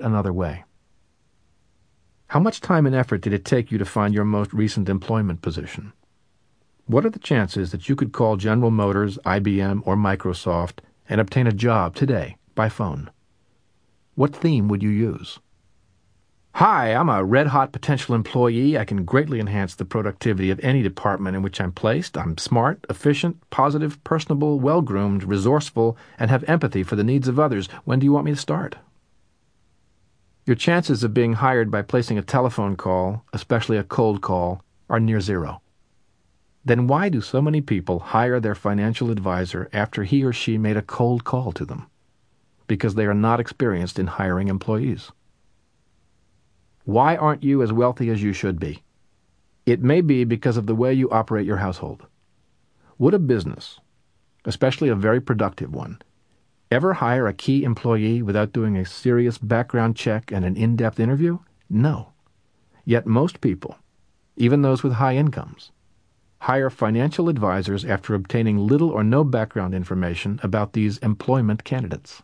another way. How much time and effort did it take you to find your most recent employment position? What are the chances that you could call General Motors, IBM, or Microsoft and obtain a job today by phone? What theme would you use? Hi, I'm a red-hot potential employee. I can greatly enhance the productivity of any department in which I'm placed. I'm smart, efficient, positive, personable, well-groomed, resourceful, and have empathy for the needs of others. When do you want me to start? Your chances of being hired by placing a telephone call, especially a cold call, are near zero. Then why do so many people hire their financial advisor after he or she made a cold call to them? Because they are not experienced in hiring employees. Why aren't you as wealthy as you should be? It may be because of the way you operate your household. Would a business, especially a very productive one, ever hire a key employee without doing a serious background check and an in-depth interview? No. Yet most people, even those with high incomes, hire financial advisors after obtaining little or no background information about these employment candidates.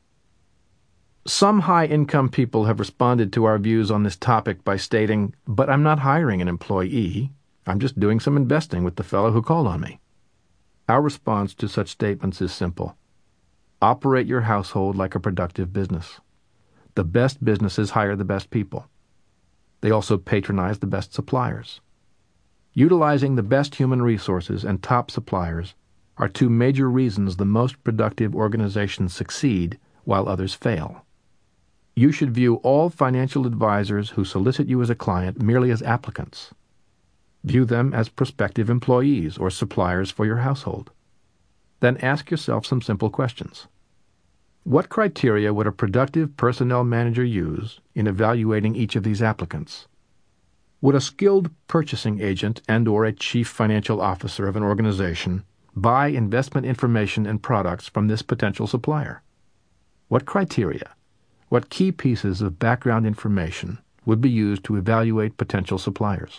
Some high-income people have responded to our views on this topic by stating, "But I'm not hiring an employee. I'm just doing some investing with the fellow who called on me." Our response to such statements is simple. Operate your household like a productive business. The best businesses hire the best people. They also patronize the best suppliers. Utilizing the best human resources and top suppliers are two major reasons the most productive organizations succeed while others fail. You should view all financial advisors who solicit you as a client merely as applicants. View them as prospective employees or suppliers for your household. Then ask yourself some simple questions. What criteria would a productive personnel manager use in evaluating each of these applicants? Would a skilled purchasing agent and/or a chief financial officer of an organization buy investment information and products from this potential supplier? What criteria, what key pieces of background information would be used to evaluate potential suppliers?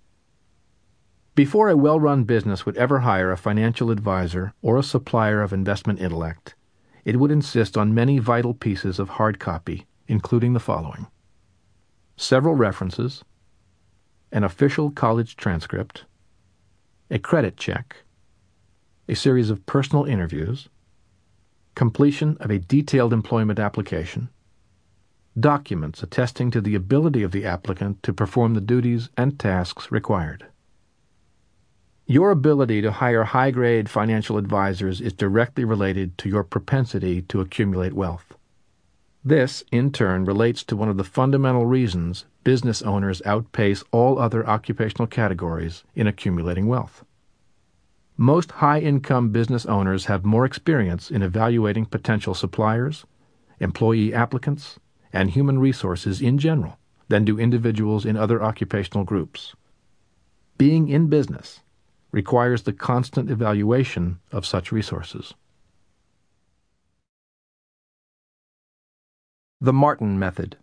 Before a well-run business would ever hire a financial advisor or a supplier of investment intellect, it would insist on many vital pieces of hard copy, including the following: several references, an official college transcript, a credit check, a series of personal interviews, completion of a detailed employment application, documents attesting to the ability of the applicant to perform the duties and tasks required. Your ability to hire high-grade financial advisors is directly related to your propensity to accumulate wealth. This, in turn, relates to one of the fundamental reasons business owners outpace all other occupational categories in accumulating wealth. Most high-income business owners have more experience in evaluating potential suppliers, employee applicants, and human resources in general than do individuals in other occupational groups. Being in business requires the constant evaluation of such resources. The Martin Method.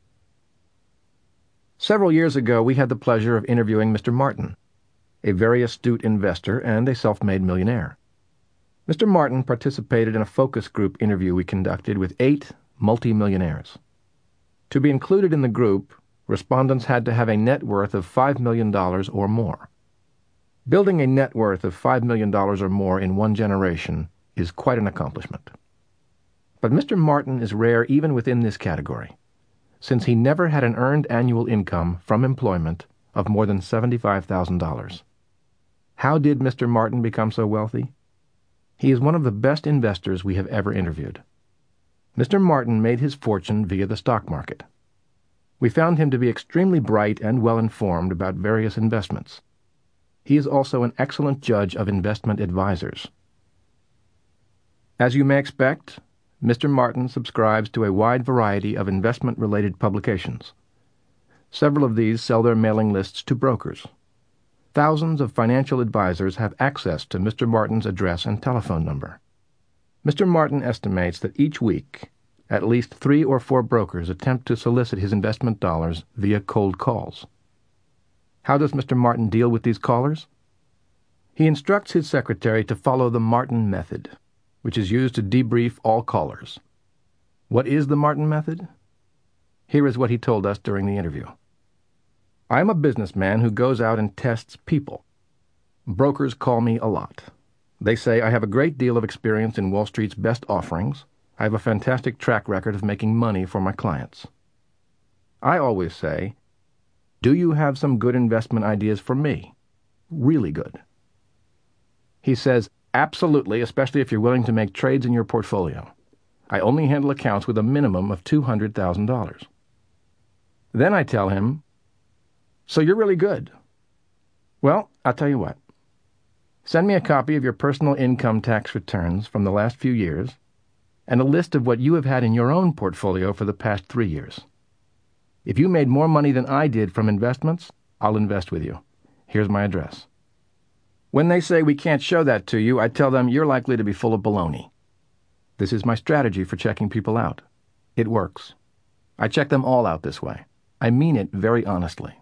Several years ago, we had the pleasure of interviewing Mr. Martin, a very astute investor and a self-made millionaire. Mr. Martin participated in a focus group interview we conducted with 8 multimillionaires. To be included in the group, respondents had to have a net worth of $5 million or more. Building a net worth of $5 million or more in one generation is quite an accomplishment. But Mr. Martin is rare even within this category, since he never had an earned annual income from employment of more than $75,000. How did Mr. Martin become so wealthy? He is one of the best investors we have ever interviewed. Mr. Martin made his fortune via the stock market. We found him to be extremely bright and well-informed about various investments. He is also an excellent judge of investment advisors. As you may expect, Mr. Martin subscribes to a wide variety of investment-related publications. Several of these sell their mailing lists to brokers. Thousands of financial advisors have access to Mr. Martin's address and telephone number. Mr. Martin estimates that each week, at least 3 or 4 brokers attempt to solicit his investment dollars via cold calls. How does Mr. Martin deal with these callers? He instructs his secretary to follow the Martin Method, which is used to debrief all callers. What is the Martin Method? Here is what he told us during the interview. I am a businessman who goes out and tests people. Brokers call me a lot. They say I have a great deal of experience in Wall Street's best offerings. I have a fantastic track record of making money for my clients. I always say, do you have some good investment ideas for me? Really good. He says, absolutely, especially if you're willing to make trades in your portfolio. I only handle accounts with a minimum of $200,000. Then I tell him, so you're really good. Well, I'll tell you what. Send me a copy of your personal income tax returns from the last few years and a list of what you have had in your own portfolio for the past 3 years. If you made more money than I did from investments, I'll invest with you. Here's my address. When they say we can't show that to you, I tell them you're likely to be full of baloney. This is my strategy for checking people out. It works. I check them all out this way. I mean it very honestly.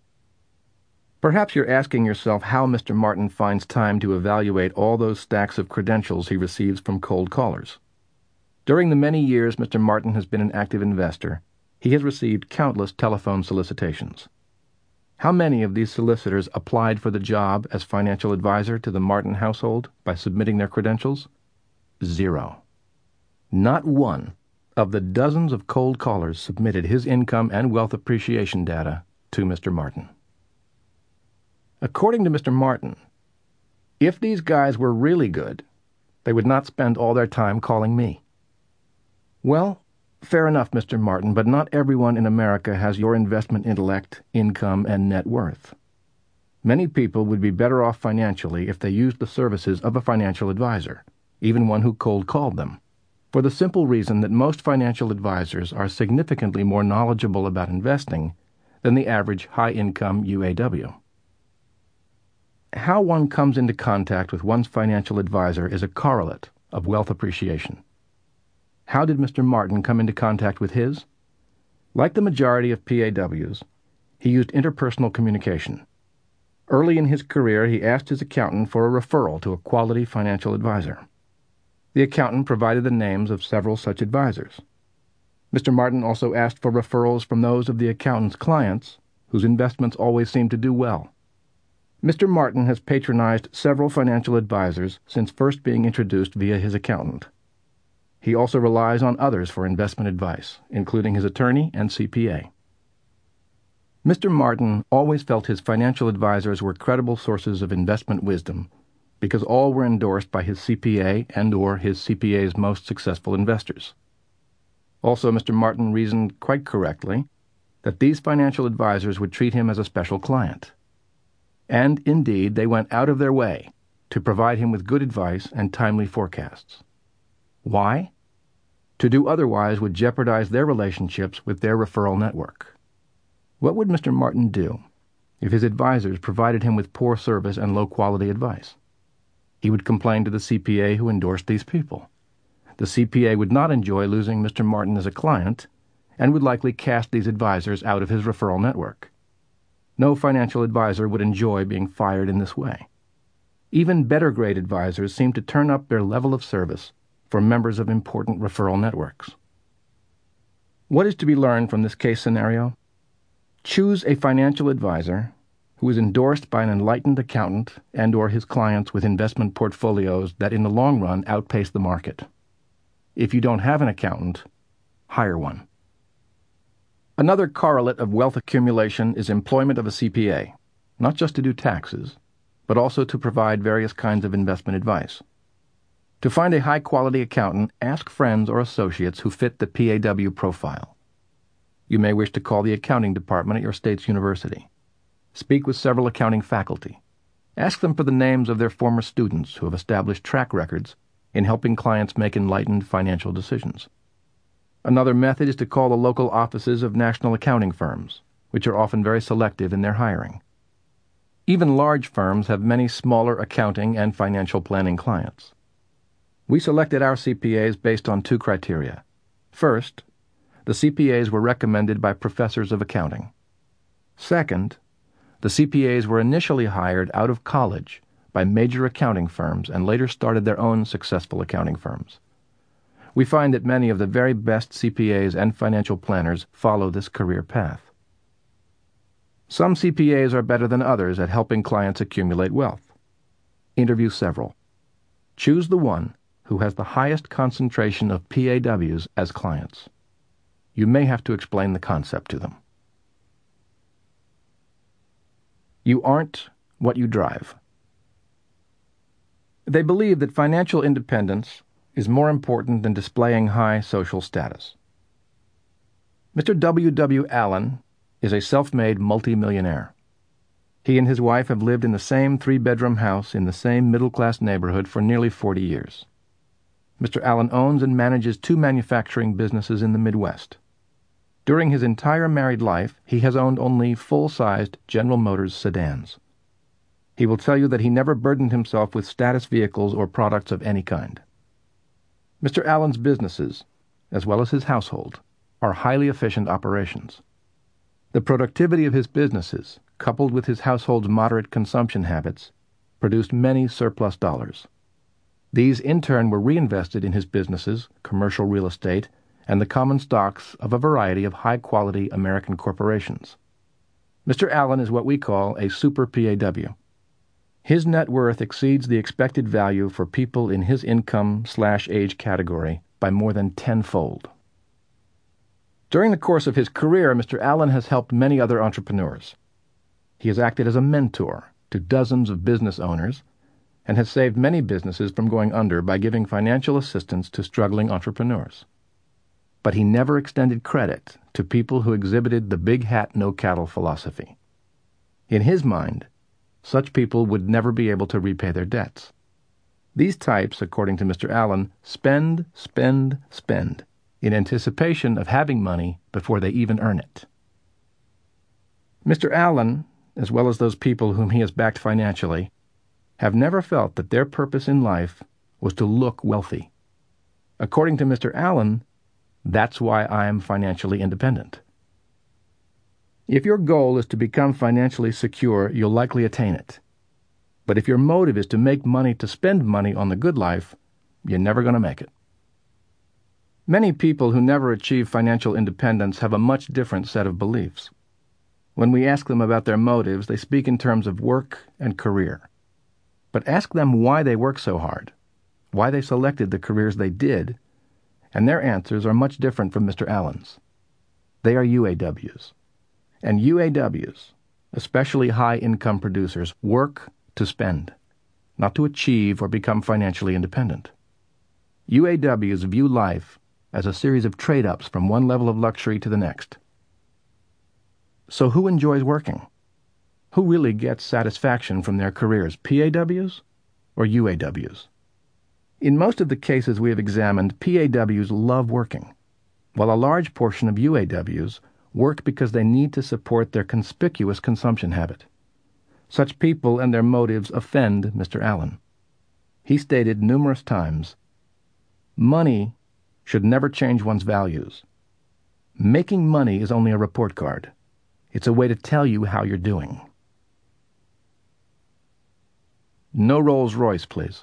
Perhaps you're asking yourself how Mr. Martin finds time to evaluate all those stacks of credentials he receives from cold callers. During the many years Mr. Martin has been an active investor, he has received countless telephone solicitations. How many of these solicitors applied for the job as financial advisor to the Martin household by submitting their credentials? 0. Not one of the dozens of cold callers submitted his income and wealth appreciation data to Mr. Martin. According to Mr. Martin, if these guys were really good, they would not spend all their time calling me. Well, fair enough, Mr. Martin, but not everyone in America has your investment intellect, income, and net worth. Many people would be better off financially if they used the services of a financial advisor, even one who cold called them, for the simple reason that most financial advisors are significantly more knowledgeable about investing than the average high-income UAW. How one comes into contact with one's financial advisor is a correlate of wealth appreciation. How did Mr. Martin come into contact with his? Like the majority of PAWs, he used interpersonal communication. Early in his career, he asked his accountant for a referral to a quality financial advisor. The accountant provided the names of several such advisors. Mr. Martin also asked for referrals from those of the accountant's clients whose investments always seemed to do well. Mr. Martin has patronized several financial advisors since first being introduced via his accountant. He also relies on others for investment advice, including his attorney and CPA. Mr. Martin always felt his financial advisors were credible sources of investment wisdom because all were endorsed by his CPA and/or his CPA's most successful investors. Also, Mr. Martin reasoned quite correctly that these financial advisors would treat him as a special client. And, indeed, they went out of their way to provide him with good advice and timely forecasts. Why? To do otherwise would jeopardize their relationships with their referral network. What would Mr. Martin do if his advisors provided him with poor service and low-quality advice? He would complain to the CPA who endorsed these people. The CPA would not enjoy losing Mr. Martin as a client and would likely cast these advisors out of his referral network. No financial advisor would enjoy being fired in this way. Even better-grade advisors seem to turn up their level of service for members of important referral networks. What is to be learned from this case scenario? Choose a financial advisor who is endorsed by an enlightened accountant and/or his clients with investment portfolios that in the long run outpace the market. If you don't have an accountant, hire one. Another correlate of wealth accumulation is employment of a CPA, not just to do taxes, but also to provide various kinds of investment advice. To find a high-quality accountant, ask friends or associates who fit the PAW profile. You may wish to call the accounting department at your state's university. Speak with several accounting faculty. Ask them for the names of their former students who have established track records in helping clients make enlightened financial decisions. Another method is to call the local offices of national accounting firms, which are often very selective in their hiring. Even large firms have many smaller accounting and financial planning clients. We selected our CPAs based on 2 criteria. First, the CPAs were recommended by professors of accounting. Second, the CPAs were initially hired out of college by major accounting firms and later started their own successful accounting firms. We find that many of the very best CPAs and financial planners follow this career path. Some CPAs are better than others at helping clients accumulate wealth. Interview several. Choose the one who has the highest concentration of PAWs as clients. You may have to explain the concept to them. You aren't what you drive. They believe that financial independence is more important than displaying high social status. Mr. W. W. Allen is a self-made multimillionaire. He and his wife have lived in the same three-bedroom house in the same middle-class neighborhood for nearly 40 years. Mr. Allen owns and manages 2 manufacturing businesses in the Midwest. During his entire married life, he has owned only full-sized General Motors sedans. He will tell you that he never burdened himself with status vehicles or products of any kind. Mr. Allen's businesses, as well as his household, are highly efficient operations. The productivity of his businesses, coupled with his household's moderate consumption habits, produced many surplus dollars. These, in turn, were reinvested in his businesses, commercial real estate, and the common stocks of a variety of high-quality American corporations. Mr. Allen is what we call a super PAW. His net worth exceeds the expected value for people in his income/age category by more than tenfold. During the course of his career, Mr. Allen has helped many other entrepreneurs. He has acted as a mentor to dozens of business owners and has saved many businesses from going under by giving financial assistance to struggling entrepreneurs. But he never extended credit to people who exhibited the big hat, no cattle philosophy. In his mind, such people would never be able to repay their debts. These types, according to Mr. Allen, spend, spend, spend, in anticipation of having money before they even earn it. Mr. Allen, as well as those people whom he has backed financially, have never felt that their purpose in life was to look wealthy. According to Mr. Allen, that's why I am financially independent. If your goal is to become financially secure, you'll likely attain it. But if your motive is to make money to spend money on the good life, you're never going to make it. Many people who never achieve financial independence have a much different set of beliefs. When we ask them about their motives, they speak in terms of work and career. But ask them why they work so hard, why they selected the careers they did, and their answers are much different from Mr. Allen's. They are UAWs. And UAWs, especially high-income producers, work to spend, not to achieve or become financially independent. UAWs view life as a series of trade-ups from one level of luxury to the next. So who enjoys working? Who really gets satisfaction from their careers, PAWs or UAWs? In most of the cases we have examined, PAWs love working, while a large portion of UAWs work because they need to support their conspicuous consumption habit. Such people and their motives offend Mr. Allen. He stated numerous times, "Money should never change one's values. Making money is only a report card. It's a way to tell you how you're doing." No Rolls-Royce, please.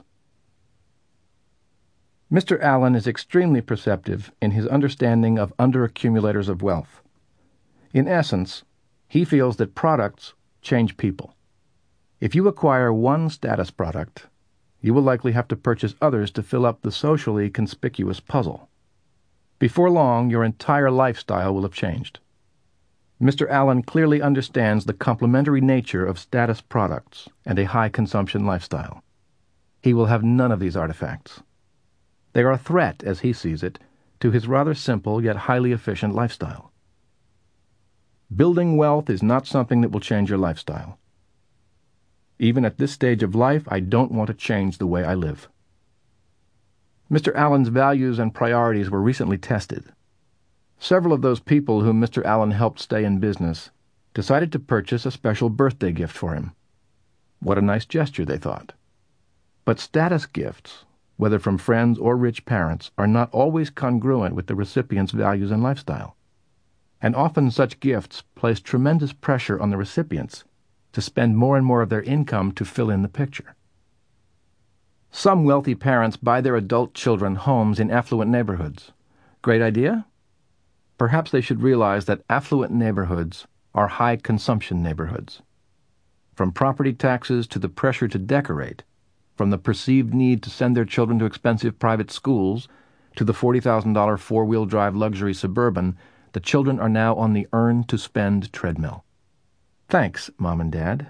Mr. Allen is extremely perceptive in his understanding of underaccumulators of wealth. In essence, he feels that products change people. If you acquire one status product, you will likely have to purchase others to fill up the socially conspicuous puzzle. Before long, your entire lifestyle will have changed. Mr. Allen clearly understands the complementary nature of status products and a high-consumption lifestyle. He will have none of these artifacts. They are a threat, as he sees it, to his rather simple yet highly efficient lifestyle. Building wealth is not something that will change your lifestyle. Even at this stage of life, I don't want to change the way I live. Mr. Allen's values and priorities were recently tested. Several of those people whom Mr. Allen helped stay in business decided to purchase a special birthday gift for him. What a nice gesture, they thought. But status gifts, whether from friends or rich parents, are not always congruent with the recipient's values and lifestyle. And often such gifts place tremendous pressure on the recipients to spend more and more of their income to fill in the picture. Some wealthy parents buy their adult children homes in affluent neighborhoods. Great idea? Perhaps they should realize that affluent neighborhoods are high-consumption neighborhoods. From property taxes to the pressure to decorate, from the perceived need to send their children to expensive private schools, to the $40,000 four-wheel drive luxury Suburban, the children are now on the earn-to-spend treadmill. Thanks, Mom and Dad.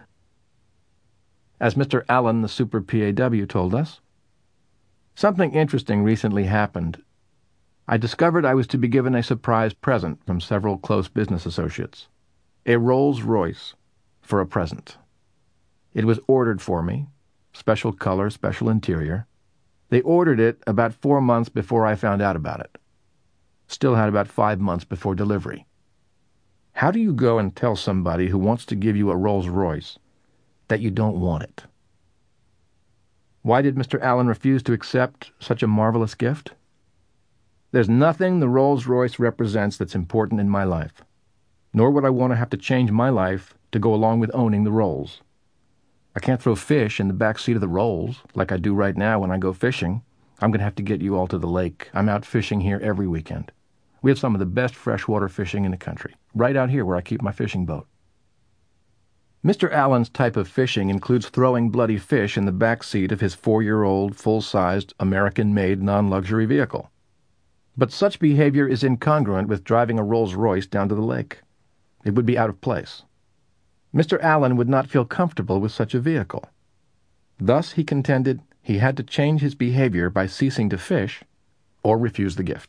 As Mr. Allen, the super PAW, told us, something interesting recently happened. I discovered I was to be given a surprise present from several close business associates. A Rolls-Royce for a present. It was ordered for me, special color, special interior. They ordered it about 4 months before I found out about it. Still had about 5 months before delivery. How do you go and tell somebody who wants to give you a Rolls-Royce that you don't want it? Why did Mr. Allen refuse to accept such a marvelous gift? There's nothing the Rolls-Royce represents that's important in my life, nor would I want to have to change my life to go along with owning the Rolls. I can't throw fish in the back seat of the Rolls like I do right now when I go fishing. I'm going to have to get you all to the lake. I'm out fishing here every weekend. We have some of the best freshwater fishing in the country, right out here where I keep my fishing boat. Mr. Allen's type of fishing includes throwing bloody fish in the back seat of his 4-year-old, full-sized, American-made non-luxury vehicle. But such behavior is incongruent with driving a Rolls-Royce down to the lake. It would be out of place. Mr. Allen would not feel comfortable with such a vehicle. Thus, he contended, he had to change his behavior by ceasing to fish or refuse the gift.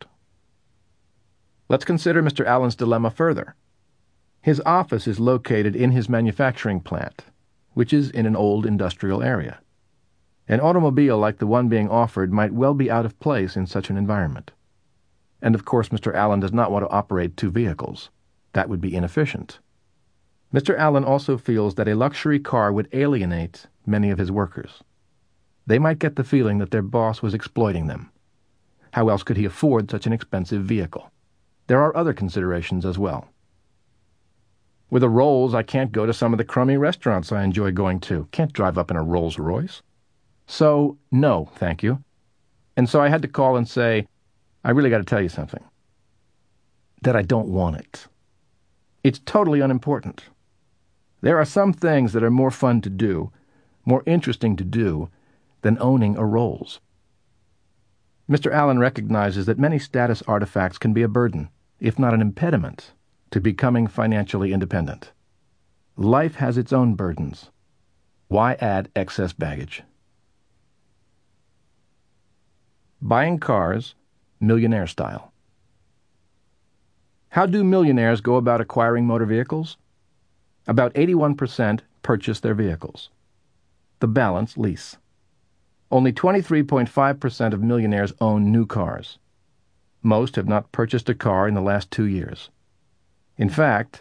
Let's consider Mr. Allen's dilemma further. His office is located in his manufacturing plant, which is in an old industrial area. An automobile like the one being offered might well be out of place in such an environment. And of course Mr. Allen does not want to operate 2 vehicles. That would be inefficient. Mr. Allen also feels that a luxury car would alienate many of his workers. They might get the feeling that their boss was exploiting them. How else could he afford such an expensive vehicle? There are other considerations as well. With a Rolls, I can't go to some of the crummy restaurants I enjoy going to. Can't drive up in a Rolls-Royce. So, no, thank you. And so I had to call and say, I really got to tell you something. That I don't want it. It's totally unimportant. There are some things that are more fun to do, more interesting to do, than owning a Rolls. Mr. Allen recognizes that many status artifacts can be a burden, if not an impediment, to becoming financially independent. Life has its own burdens. Why add excess baggage? Buying cars, millionaire style. How do millionaires go about acquiring motor vehicles? About 81% purchase their vehicles. The balance lease. Only 23.5% of millionaires own new cars. Most have not purchased a car in the last 2 years. In fact,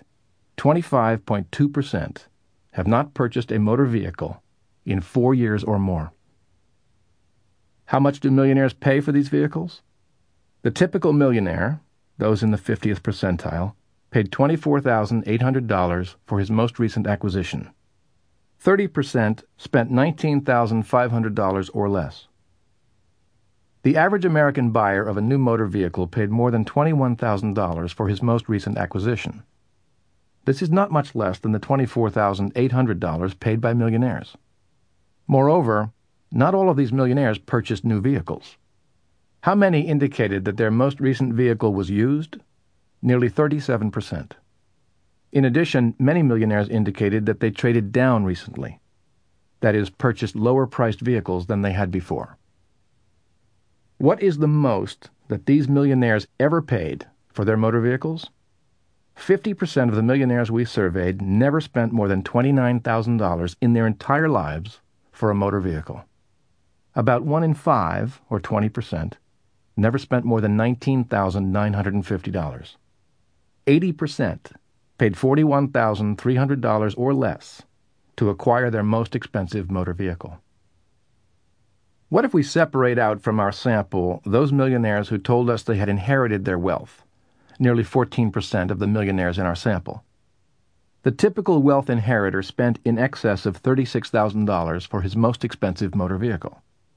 25.2% have not purchased a motor vehicle in 4 years or more. How much do millionaires pay for these vehicles? The typical millionaire, those in the 50th percentile, paid $24,800 for his most recent acquisition. 30% spent $19,500 or less. The average American buyer of a new motor vehicle paid more than $21,000 for his most recent acquisition. This is not much less than the $24,800 paid by millionaires. Moreover, not all of these millionaires purchased new vehicles. How many indicated that their most recent vehicle was used? Nearly 37%. In addition, many millionaires indicated that they traded down recently. That is, purchased lower-priced vehicles than they had before. What is the most that these millionaires ever paid for their motor vehicles? 50% of the millionaires we surveyed never spent more than $29,000 in their entire lives for a motor vehicle. About 1 in 5, or 20%, never spent more than $19,950. 80% paid $41,300 or less to acquire their most expensive motor vehicle. What if we separate out from our sample those millionaires who told us they had inherited their wealth, nearly 14% of the millionaires in our sample? The typical wealth inheritor spent in excess of $36,000 for his most expensive motor vehicle.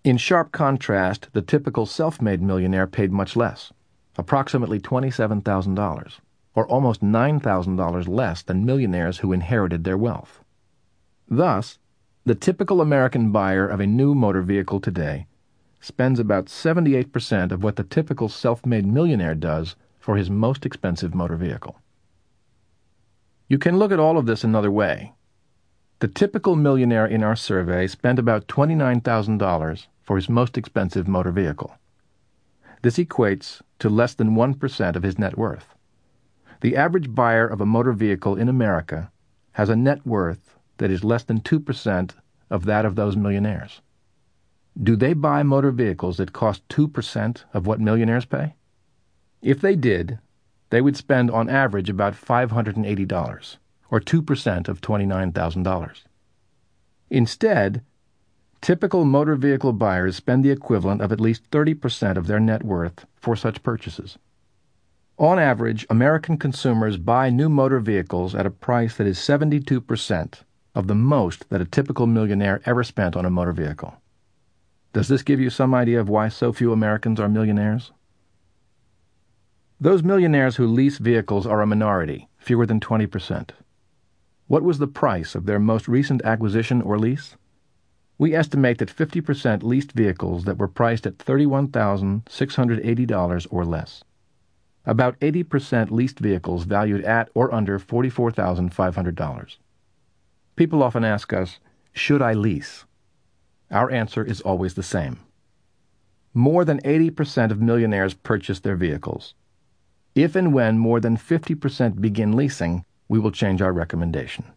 In sharp contrast, the typical self-made millionaire paid much less, approximately $27,000, or almost $9,000 less than millionaires who inherited their wealth. Thus, the typical American buyer of a new motor vehicle today spends about 78% of what the typical self-made millionaire does for his most expensive motor vehicle. You can look at all of this another way. The typical millionaire in our survey spent about $29,000 for his most expensive motor vehicle. This equates to less than 1% of his net worth. The average buyer of a motor vehicle in America has a net worth that is less than 2% of that of those millionaires. Do they buy motor vehicles that cost 2% of what millionaires pay? If they did, they would spend on average about $580, or 2% of $29,000. Instead, typical motor vehicle buyers spend the equivalent of at least 30% of their net worth for such purchases. On average, American consumers buy new motor vehicles at a price that is 72% of the most that a typical millionaire ever spent on a motor vehicle. Does this give you some idea of why so few Americans are millionaires? Those millionaires who lease vehicles are a minority, fewer than 20%. What was the price of their most recent acquisition or lease? We estimate that 50% leased vehicles that were priced at $31,680 or less. About 80% leased vehicles valued at or under $44,500. People often ask us, should I lease? Our answer is always the same. More than 80% of millionaires purchase their vehicles. If and when more than 50% begin leasing, we will change our recommendation.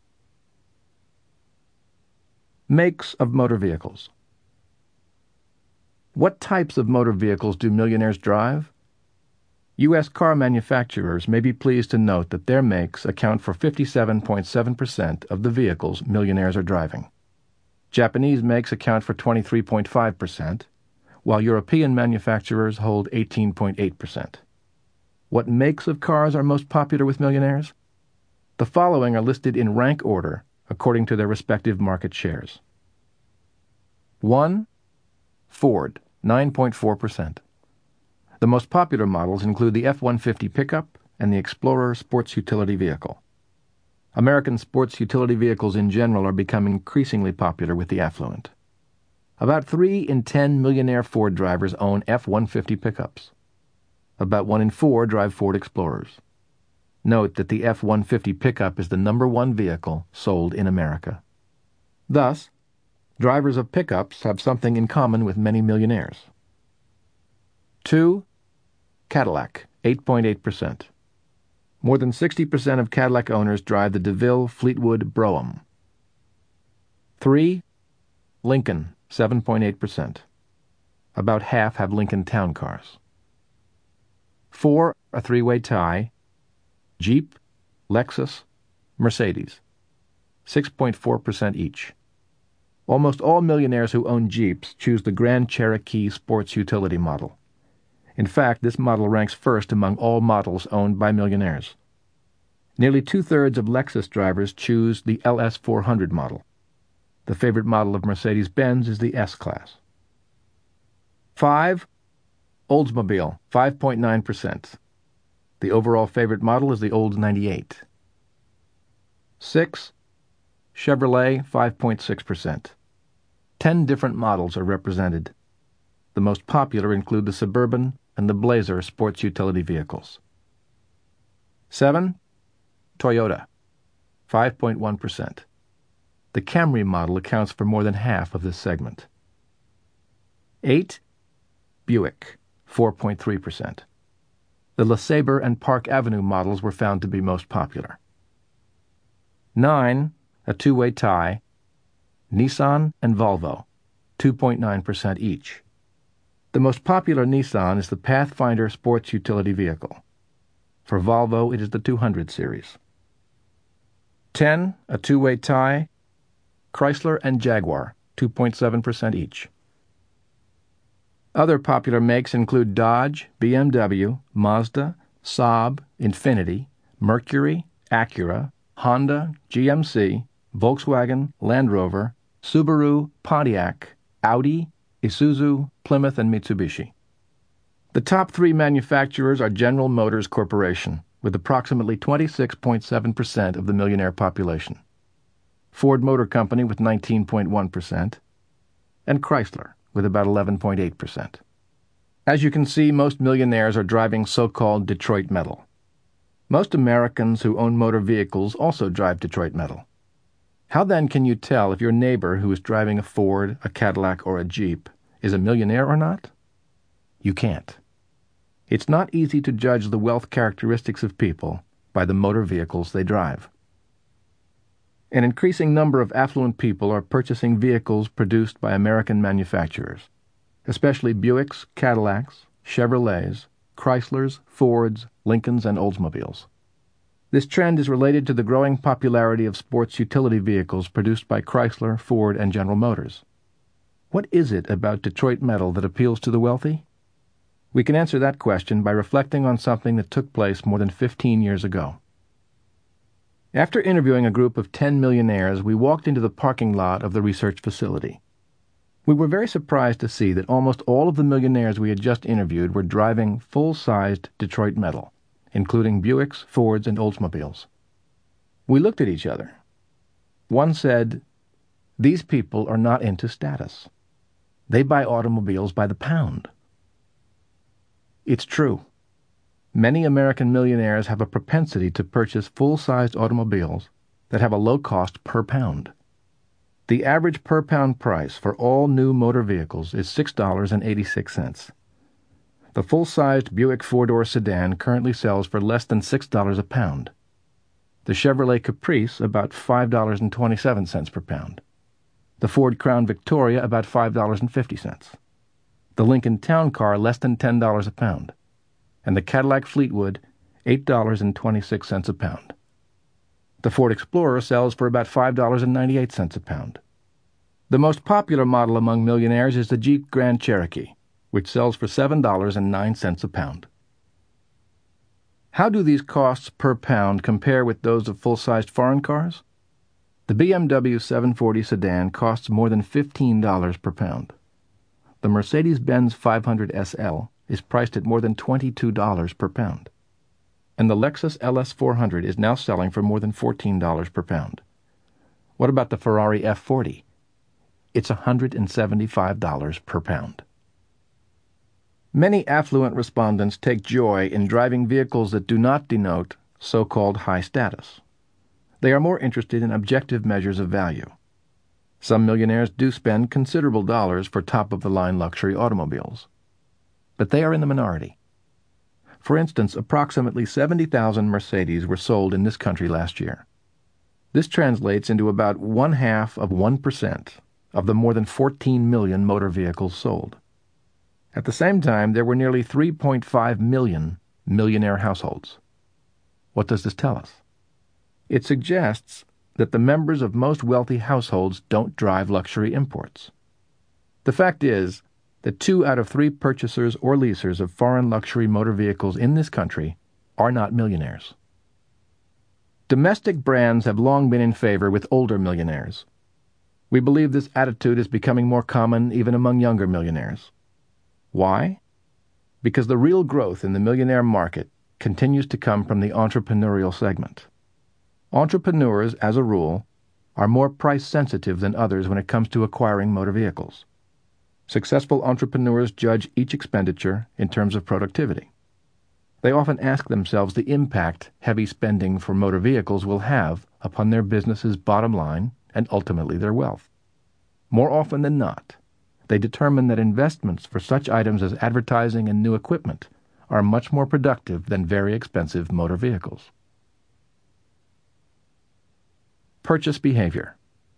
Makes of motor vehicles. What types of motor vehicles do millionaires drive? U.S. car manufacturers may be pleased to note that their makes account for 57.7% of the vehicles millionaires are driving. Japanese makes account for 23.5%, while European manufacturers hold 18.8%. What makes of cars are most popular with millionaires? The following are listed in rank order according to their respective market shares. 1. Ford, 9.4%. The most popular models include the F-150 pickup and the Explorer sports utility vehicle. American sports utility vehicles in general are becoming increasingly popular with the affluent. About 3 in 10 millionaire Ford drivers own F-150 pickups. About 1 in 4 drive Ford Explorers. Note that the F-150 pickup is the #1 vehicle sold in America. Thus, drivers of pickups have something in common with many millionaires. 2. Cadillac, 8.8%. More than 60% of Cadillac owners drive the DeVille Fleetwood Brougham. 3. Lincoln, 7.8%. About half have Lincoln Town Cars. 4. A three-way tie: Jeep, Lexus, Mercedes, 6.4% each. Almost all millionaires who own Jeeps choose the Grand Cherokee sports utility model. In fact, this model ranks first among all models owned by millionaires. Nearly 2/3 of Lexus drivers choose the LS400 model. The favorite model of Mercedes-Benz is the S-Class. 5. Oldsmobile, 5.9%. The overall favorite model is the Olds 98. 6. Chevrolet, 5.6%. 10 different models are represented. The most popular include the Suburban and the Blazer sports utility vehicles. 7. Toyota, 5.1%. The Camry model accounts for more than half of this segment. 8. Buick, 4.3%. The LeSabre and Park Avenue models were found to be most popular. 9. A two-way tie: Nissan and Volvo, 2.9% each. The most popular Nissan is the Pathfinder sports utility vehicle. For Volvo, it is the 200 series. 10. A two-way tie: Chrysler and Jaguar, 2.7% each. Other popular makes include Dodge, BMW, Mazda, Saab, Infiniti, Mercury, Acura, Honda, GMC, Volkswagen, Land Rover, Subaru, Pontiac, Audi, Isuzu, Plymouth, and Mitsubishi. The top three manufacturers are General Motors Corporation, with approximately 26.7% of the millionaire population, Ford Motor Company with 19.1%, and Chrysler with about 11.8%. As you can see, most millionaires are driving so-called Detroit metal. Most Americans who own motor vehicles also drive Detroit metal. How then can you tell if your neighbor who is driving a Ford, a Cadillac, or a Jeep is a millionaire or not? You can't. It's not easy to judge the wealth characteristics of people by the motor vehicles they drive. An increasing number of affluent people are purchasing vehicles produced by American manufacturers, especially Buicks, Cadillacs, Chevrolets, Chryslers, Fords, Lincolns, and Oldsmobiles. This trend is related to the growing popularity of sports utility vehicles produced by Chrysler, Ford, and General Motors. What is it about Detroit metal that appeals to the wealthy? We can answer that question by reflecting on something that took place more than 15 years ago. After interviewing a group of 10 millionaires, we walked into the parking lot of the research facility. We were very surprised to see that almost all of the millionaires we had just interviewed were driving full-sized Detroit metal, including Buicks, Fords, and Oldsmobiles. We looked at each other. One said, "These people are not into status. They buy automobiles by the pound." It's true. Many American millionaires have a propensity to purchase full-sized automobiles that have a low cost per pound. The average per-pound price for all new motor vehicles is $6.86. The full-sized Buick four-door sedan currently sells for less than $6 a pound. The Chevrolet Caprice about $5.27 per pound. The Ford Crown Victoria about $5.50. The Lincoln Town Car less than $10 a pound. And the Cadillac Fleetwood $8.26 a pound. The Ford Explorer sells for about $5.98 a pound. The most popular model among millionaires is the Jeep Grand Cherokee, which sells for $7.09 a pound. How do these costs per pound compare with those of full-sized foreign cars? The BMW 740 sedan costs more than $15 per pound. The Mercedes-Benz 500 SL is priced at more than $22 per pound. And the Lexus LS 400 is now selling for more than $14 per pound. What about the Ferrari F40? It's $175 per pound. Many affluent respondents take joy in driving vehicles that do not denote so-called high status. They are more interested in objective measures of value. Some millionaires do spend considerable dollars for top-of-the-line luxury automobiles. But they are in the minority. For instance, approximately 70,000 Mercedes were sold in this country last year. This translates into about 0.5% of the more than 14 million motor vehicles sold. At the same time, there were nearly 3.5 million millionaire households. What does this tell us? It suggests that the members of most wealthy households don't drive luxury imports. The fact is that 2 out of 3 purchasers or leasers of foreign luxury motor vehicles in this country are not millionaires. Domestic brands have long been in favor with older millionaires. We believe this attitude is becoming more common even among younger millionaires. Why? Because the real growth in the millionaire market continues to come from the entrepreneurial segment. Entrepreneurs, as a rule, are more price-sensitive than others when it comes to acquiring motor vehicles. Successful entrepreneurs judge each expenditure in terms of productivity. They often ask themselves the impact heavy spending for motor vehicles will have upon their business's bottom line and ultimately their wealth. More often than not, they determine that investments for such items as advertising and new equipment are much more productive than very expensive motor vehicles. Purchase behavior.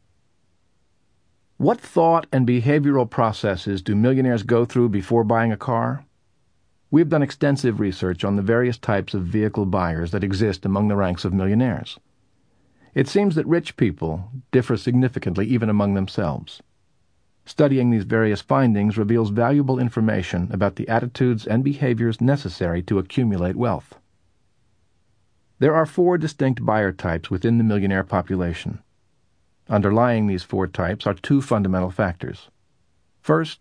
What thought and behavioral processes do millionaires go through before buying a car? We have done extensive research on the various types of vehicle buyers that exist among the ranks of millionaires. It seems that rich people differ significantly even among themselves. Studying these various findings reveals valuable information about the attitudes and behaviors necessary to accumulate wealth. There are 4 distinct buyer types within the millionaire population. Underlying these 4 types are 2 fundamental factors. First,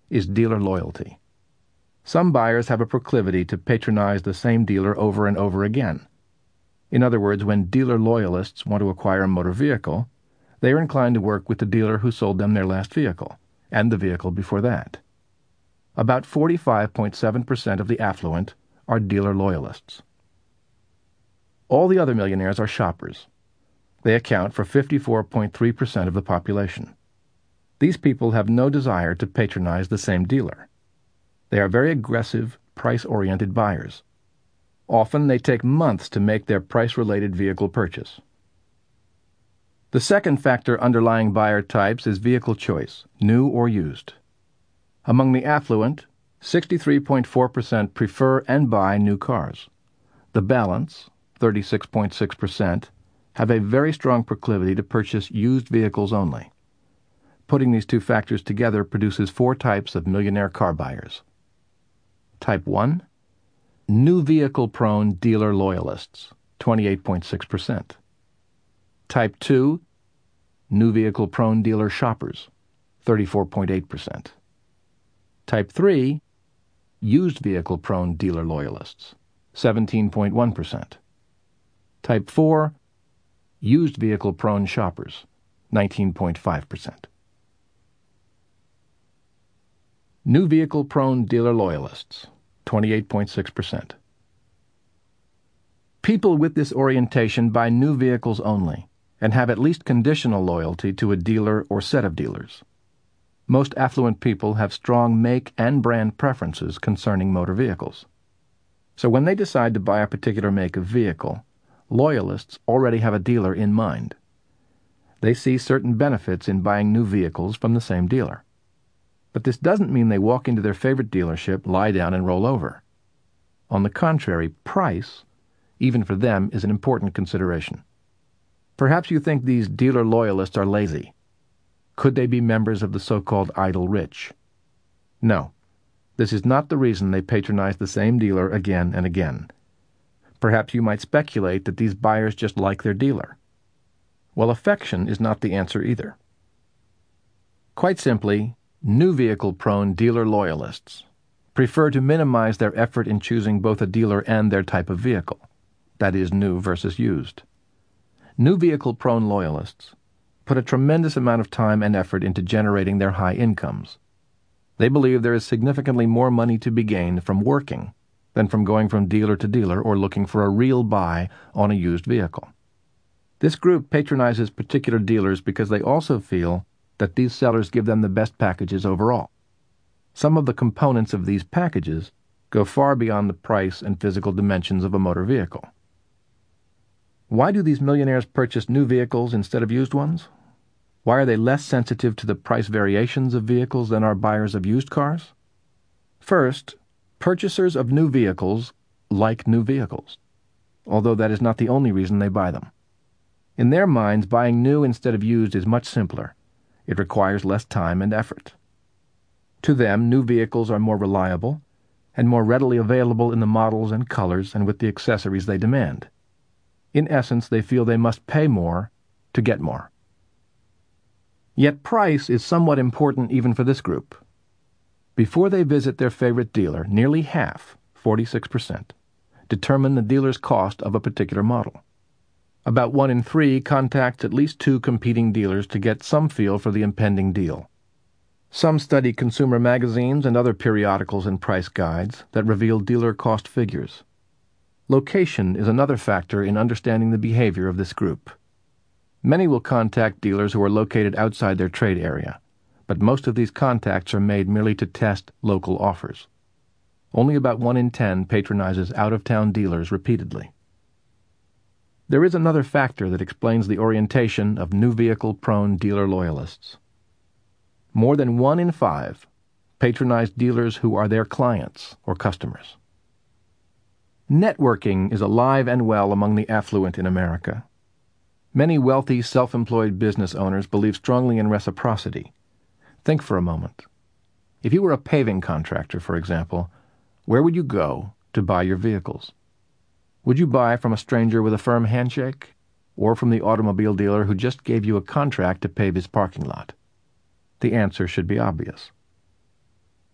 is dealer loyalty. Some buyers have a proclivity to patronize the same dealer over and over again. In other words, when dealer loyalists want to acquire a motor vehicle, they are inclined to work with the dealer who sold them their last vehicle, and the vehicle before that. About 45.7% of the affluent are dealer loyalists. All the other millionaires are shoppers. They account for 54.3% of the population. These people have no desire to patronize the same dealer. They are very aggressive, price-oriented buyers. Often they take months to make their price-related vehicle purchase. The second factor underlying buyer types is vehicle choice, new or used. Among the affluent, 63.4% prefer and buy new cars. The balance, 36.6%, have a very strong proclivity to purchase used vehicles only. Putting these two factors together produces four types of millionaire car buyers. Type 1, new vehicle-prone dealer loyalists, 28.6%. Type 2, new vehicle-prone dealer shoppers, 34.8%. Type 3, used vehicle-prone dealer loyalists, 17.1%. Type 4, used vehicle-prone shoppers, 19.5%. New vehicle-prone dealer loyalists, 28.6%. People with this orientation buy new vehicles only and have at least conditional loyalty to a dealer or set of dealers. Most affluent people have strong make and brand preferences concerning motor vehicles. So when they decide to buy a particular make of vehicle, loyalists already have a dealer in mind. They see certain benefits in buying new vehicles from the same dealer. But this doesn't mean they walk into their favorite dealership, lie down, and roll over. On the contrary, price, even for them, is an important consideration. Perhaps you think these dealer loyalists are lazy. Could they be members of the so-called idle rich? No, this is not the reason they patronize the same dealer again and again. Perhaps you might speculate that these buyers just like their dealer. Well, affection is not the answer either. Quite simply, new vehicle-prone dealer loyalists prefer to minimize their effort in choosing both a dealer and their type of vehicle, that is, new versus used. New vehicle-prone loyalists put a tremendous amount of time and effort into generating their high incomes. They believe there is significantly more money to be gained from working than from going from dealer to dealer or looking for a real buy on a used vehicle. This group patronizes particular dealers because they also feel that these sellers give them the best packages overall. Some of the components of these packages go far beyond the price and physical dimensions of a motor vehicle. Why do these millionaires purchase new vehicles instead of used ones? Why are they less sensitive to the price variations of vehicles than are buyers of used cars? First, purchasers of new vehicles like new vehicles, although that is not the only reason they buy them. In their minds, buying new instead of used is much simpler. It requires less time and effort. To them, new vehicles are more reliable and more readily available in the models and colors and with the accessories they demand. In essence, they feel they must pay more to get more. Yet price is somewhat important even for this group. Before they visit their favorite dealer, nearly half, 46%, determine the dealer's cost of a particular model. About 1 in 3 contacts at least 2 competing dealers to get some feel for the impending deal. Some study consumer magazines and other periodicals and price guides that reveal dealer cost figures. Location is another factor in understanding the behavior of this group. Many will contact dealers who are located outside their trade area, but most of these contacts are made merely to test local offers. Only about 1 in 10 patronizes out-of-town dealers repeatedly. There is another factor that explains the orientation of new vehicle-prone dealer loyalists. More than 1 in 5 patronize dealers who are their clients or customers. Networking is alive and well among the affluent in America. Many wealthy, self-employed business owners believe strongly in reciprocity. Think for a moment. If you were a paving contractor, for example, where would you go to buy your vehicles? Would you buy from a stranger with a firm handshake, or from the automobile dealer who just gave you a contract to pave his parking lot? The answer should be obvious.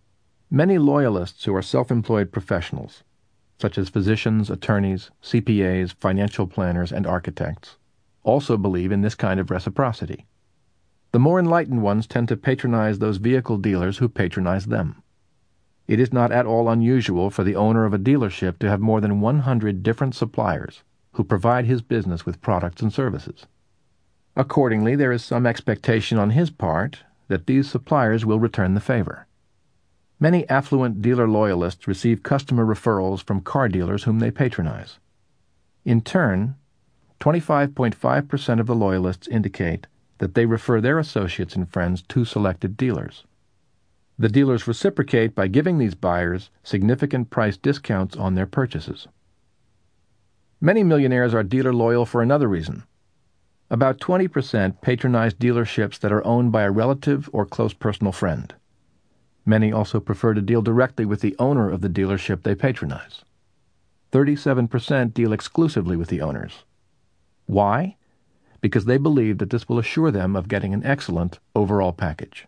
Many loyalists who are self-employed professionals, such as physicians, attorneys, CPAs, financial planners, and architects, also believe in this kind of reciprocity. The more enlightened ones tend to patronize those vehicle dealers who patronize them. It is not at all unusual for the owner of a dealership to have more than 100 different suppliers who provide his business with products and services. Accordingly, there is some expectation on his part that these suppliers will return the favor. Many affluent dealer loyalists receive customer referrals from car dealers whom they patronize. In turn, 25.5% of the loyalists indicate that they refer their associates and friends to selected dealers. The dealers reciprocate by giving these buyers significant price discounts on their purchases. Many millionaires are dealer loyal for another reason. About 20% patronize dealerships that are owned by a relative or close personal friend. Many also prefer to deal directly with the owner of the dealership they patronize. 37% deal exclusively with the owners. Why? Because they believe that this will assure them of getting an excellent overall package.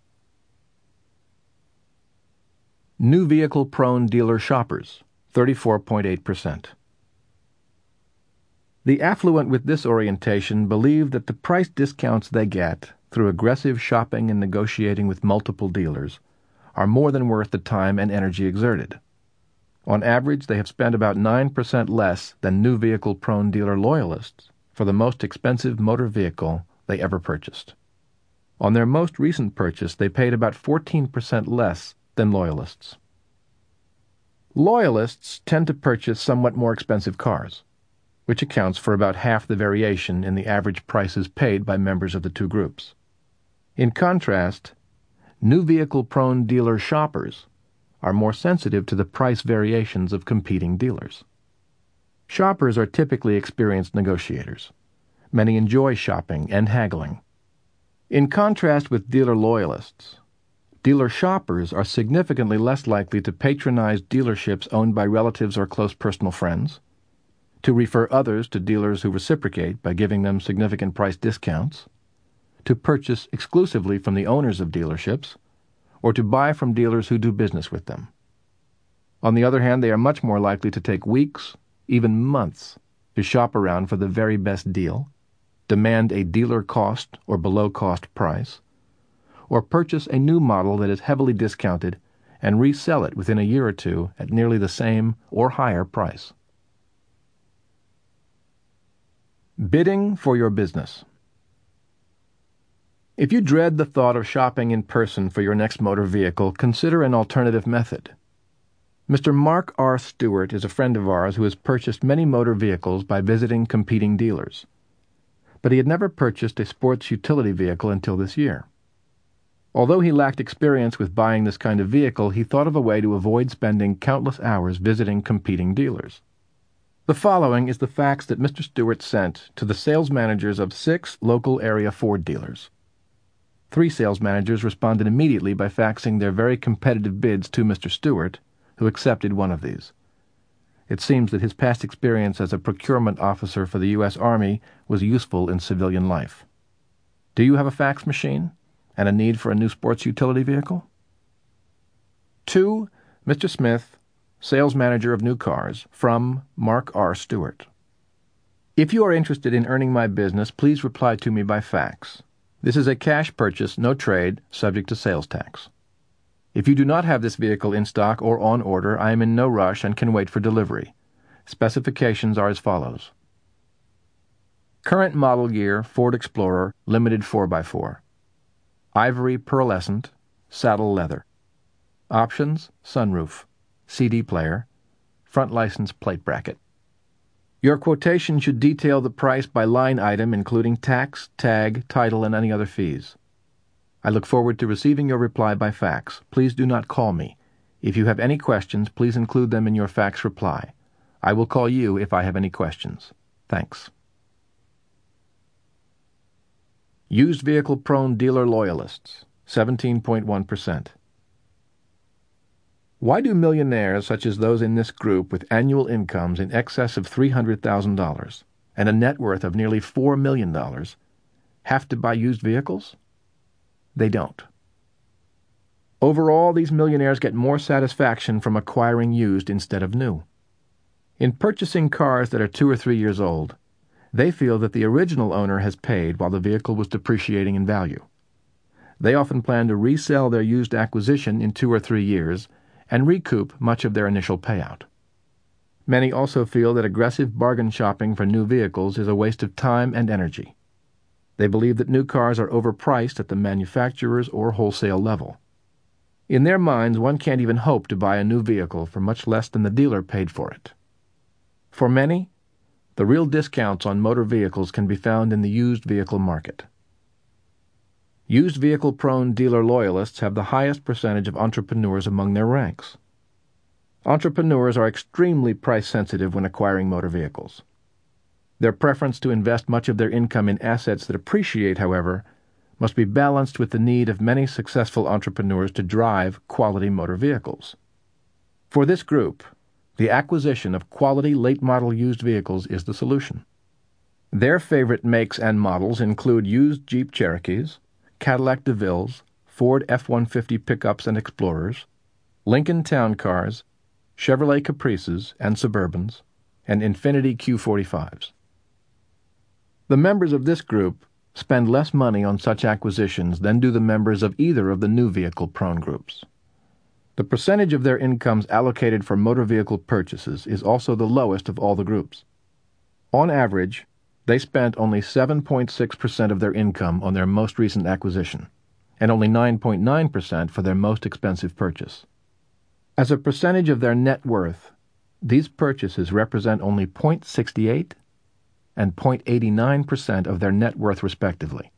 New vehicle-prone dealer shoppers, 34.8%. The affluent with this orientation believe that the price discounts they get through aggressive shopping and negotiating with multiple dealers are more than worth the time and energy exerted. On average, they have spent about 9% less than new vehicle-prone dealer loyalists for the most expensive motor vehicle they ever purchased. On their most recent purchase, they paid about 14% less than loyalists. Loyalists tend to purchase somewhat more expensive cars, which accounts for about half the variation in the average prices paid by members of the two groups. In contrast, new vehicle-prone dealer shoppers are more sensitive to the price variations of competing dealers. Shoppers are typically experienced negotiators. Many enjoy shopping and haggling. In contrast with dealer loyalists, dealer shoppers are significantly less likely to patronize dealerships owned by relatives or close personal friends, to refer others to dealers who reciprocate by giving them significant price discounts, to purchase exclusively from the owners of dealerships, or to buy from dealers who do business with them. On the other hand, they are much more likely to take weeks, even months, to shop around for the very best deal, demand a dealer cost or below cost price, or purchase a new model that is heavily discounted and resell it within a year or two at nearly the same or higher price. Bidding for your business. If you dread the thought of shopping in person for your next motor vehicle, consider an alternative method. Mr. Mark R. Stewart is a friend of ours who has purchased many motor vehicles by visiting competing dealers. But he had never purchased a sports utility vehicle until this year. Although he lacked experience with buying this kind of vehicle, he thought of a way to avoid spending countless hours visiting competing dealers. The following is the fax that Mr. Stewart sent to the sales managers of 6 local area Ford dealers. 3 sales managers responded immediately by faxing their very competitive bids to Mr. Stewart, who accepted one of these. It seems that his past experience as a procurement officer for the U.S. Army was useful in civilian life. Do you have a fax machine and a need for a new sports utility vehicle? 2. Mr. Smith, Sales Manager of New Cars, from Mark R. Stewart. If you are interested in earning my business, please reply to me by fax. This is a cash purchase, no trade, subject to sales tax. If you do not have this vehicle in stock or on order, I am in no rush and can wait for delivery. Specifications are as follows. Current model year Ford Explorer Limited 4x4. Ivory pearlescent, saddle leather. Options: sunroof, CD player, front license plate bracket. Your quotation should detail the price by line item, including tax, tag, title, and any other fees. I look forward to receiving your reply by fax. Please do not call me. If you have any questions, please include them in your fax reply. I will call you if I have any questions. Thanks. Used vehicle-prone dealer loyalists, 17.1%. Why do millionaires such as those in this group with annual incomes in excess of $300,000 and a net worth of nearly $4 million have to buy used vehicles? They don't. Overall, these millionaires get more satisfaction from acquiring used instead of new. In purchasing cars that are 2 or 3 years old, they feel that the original owner has paid while the vehicle was depreciating in value. They often plan to resell their used acquisition in 2 or 3 years and recoup much of their initial payout. Many also feel that aggressive bargain shopping for new vehicles is a waste of time and energy. They believe that new cars are overpriced at the manufacturer's or wholesale level. In their minds, one can't even hope to buy a new vehicle for much less than the dealer paid for it. For many, the real discounts on motor vehicles can be found in the used vehicle market. Used vehicle-prone dealer loyalists have the highest percentage of entrepreneurs among their ranks. Entrepreneurs are extremely price-sensitive when acquiring motor vehicles. Their preference to invest much of their income in assets that appreciate, however, must be balanced with the need of many successful entrepreneurs to drive quality motor vehicles. For this group, the acquisition of quality late-model used vehicles is the solution. Their favorite makes and models include used Jeep Cherokees, Cadillac DeVilles, Ford F-150 pickups and Explorers, Lincoln Town Cars, Chevrolet Caprices and Suburbans, and Infiniti Q45s. The members of this group spend less money on such acquisitions than do the members of either of the new vehicle-prone groups. The percentage of their incomes allocated for motor vehicle purchases is also the lowest of all the groups. On average, they spent only 7.6% of their income on their most recent acquisition, and only 9.9% for their most expensive purchase. As a percentage of their net worth, these purchases represent only 0.68 and 0.89% of their net worth respectively.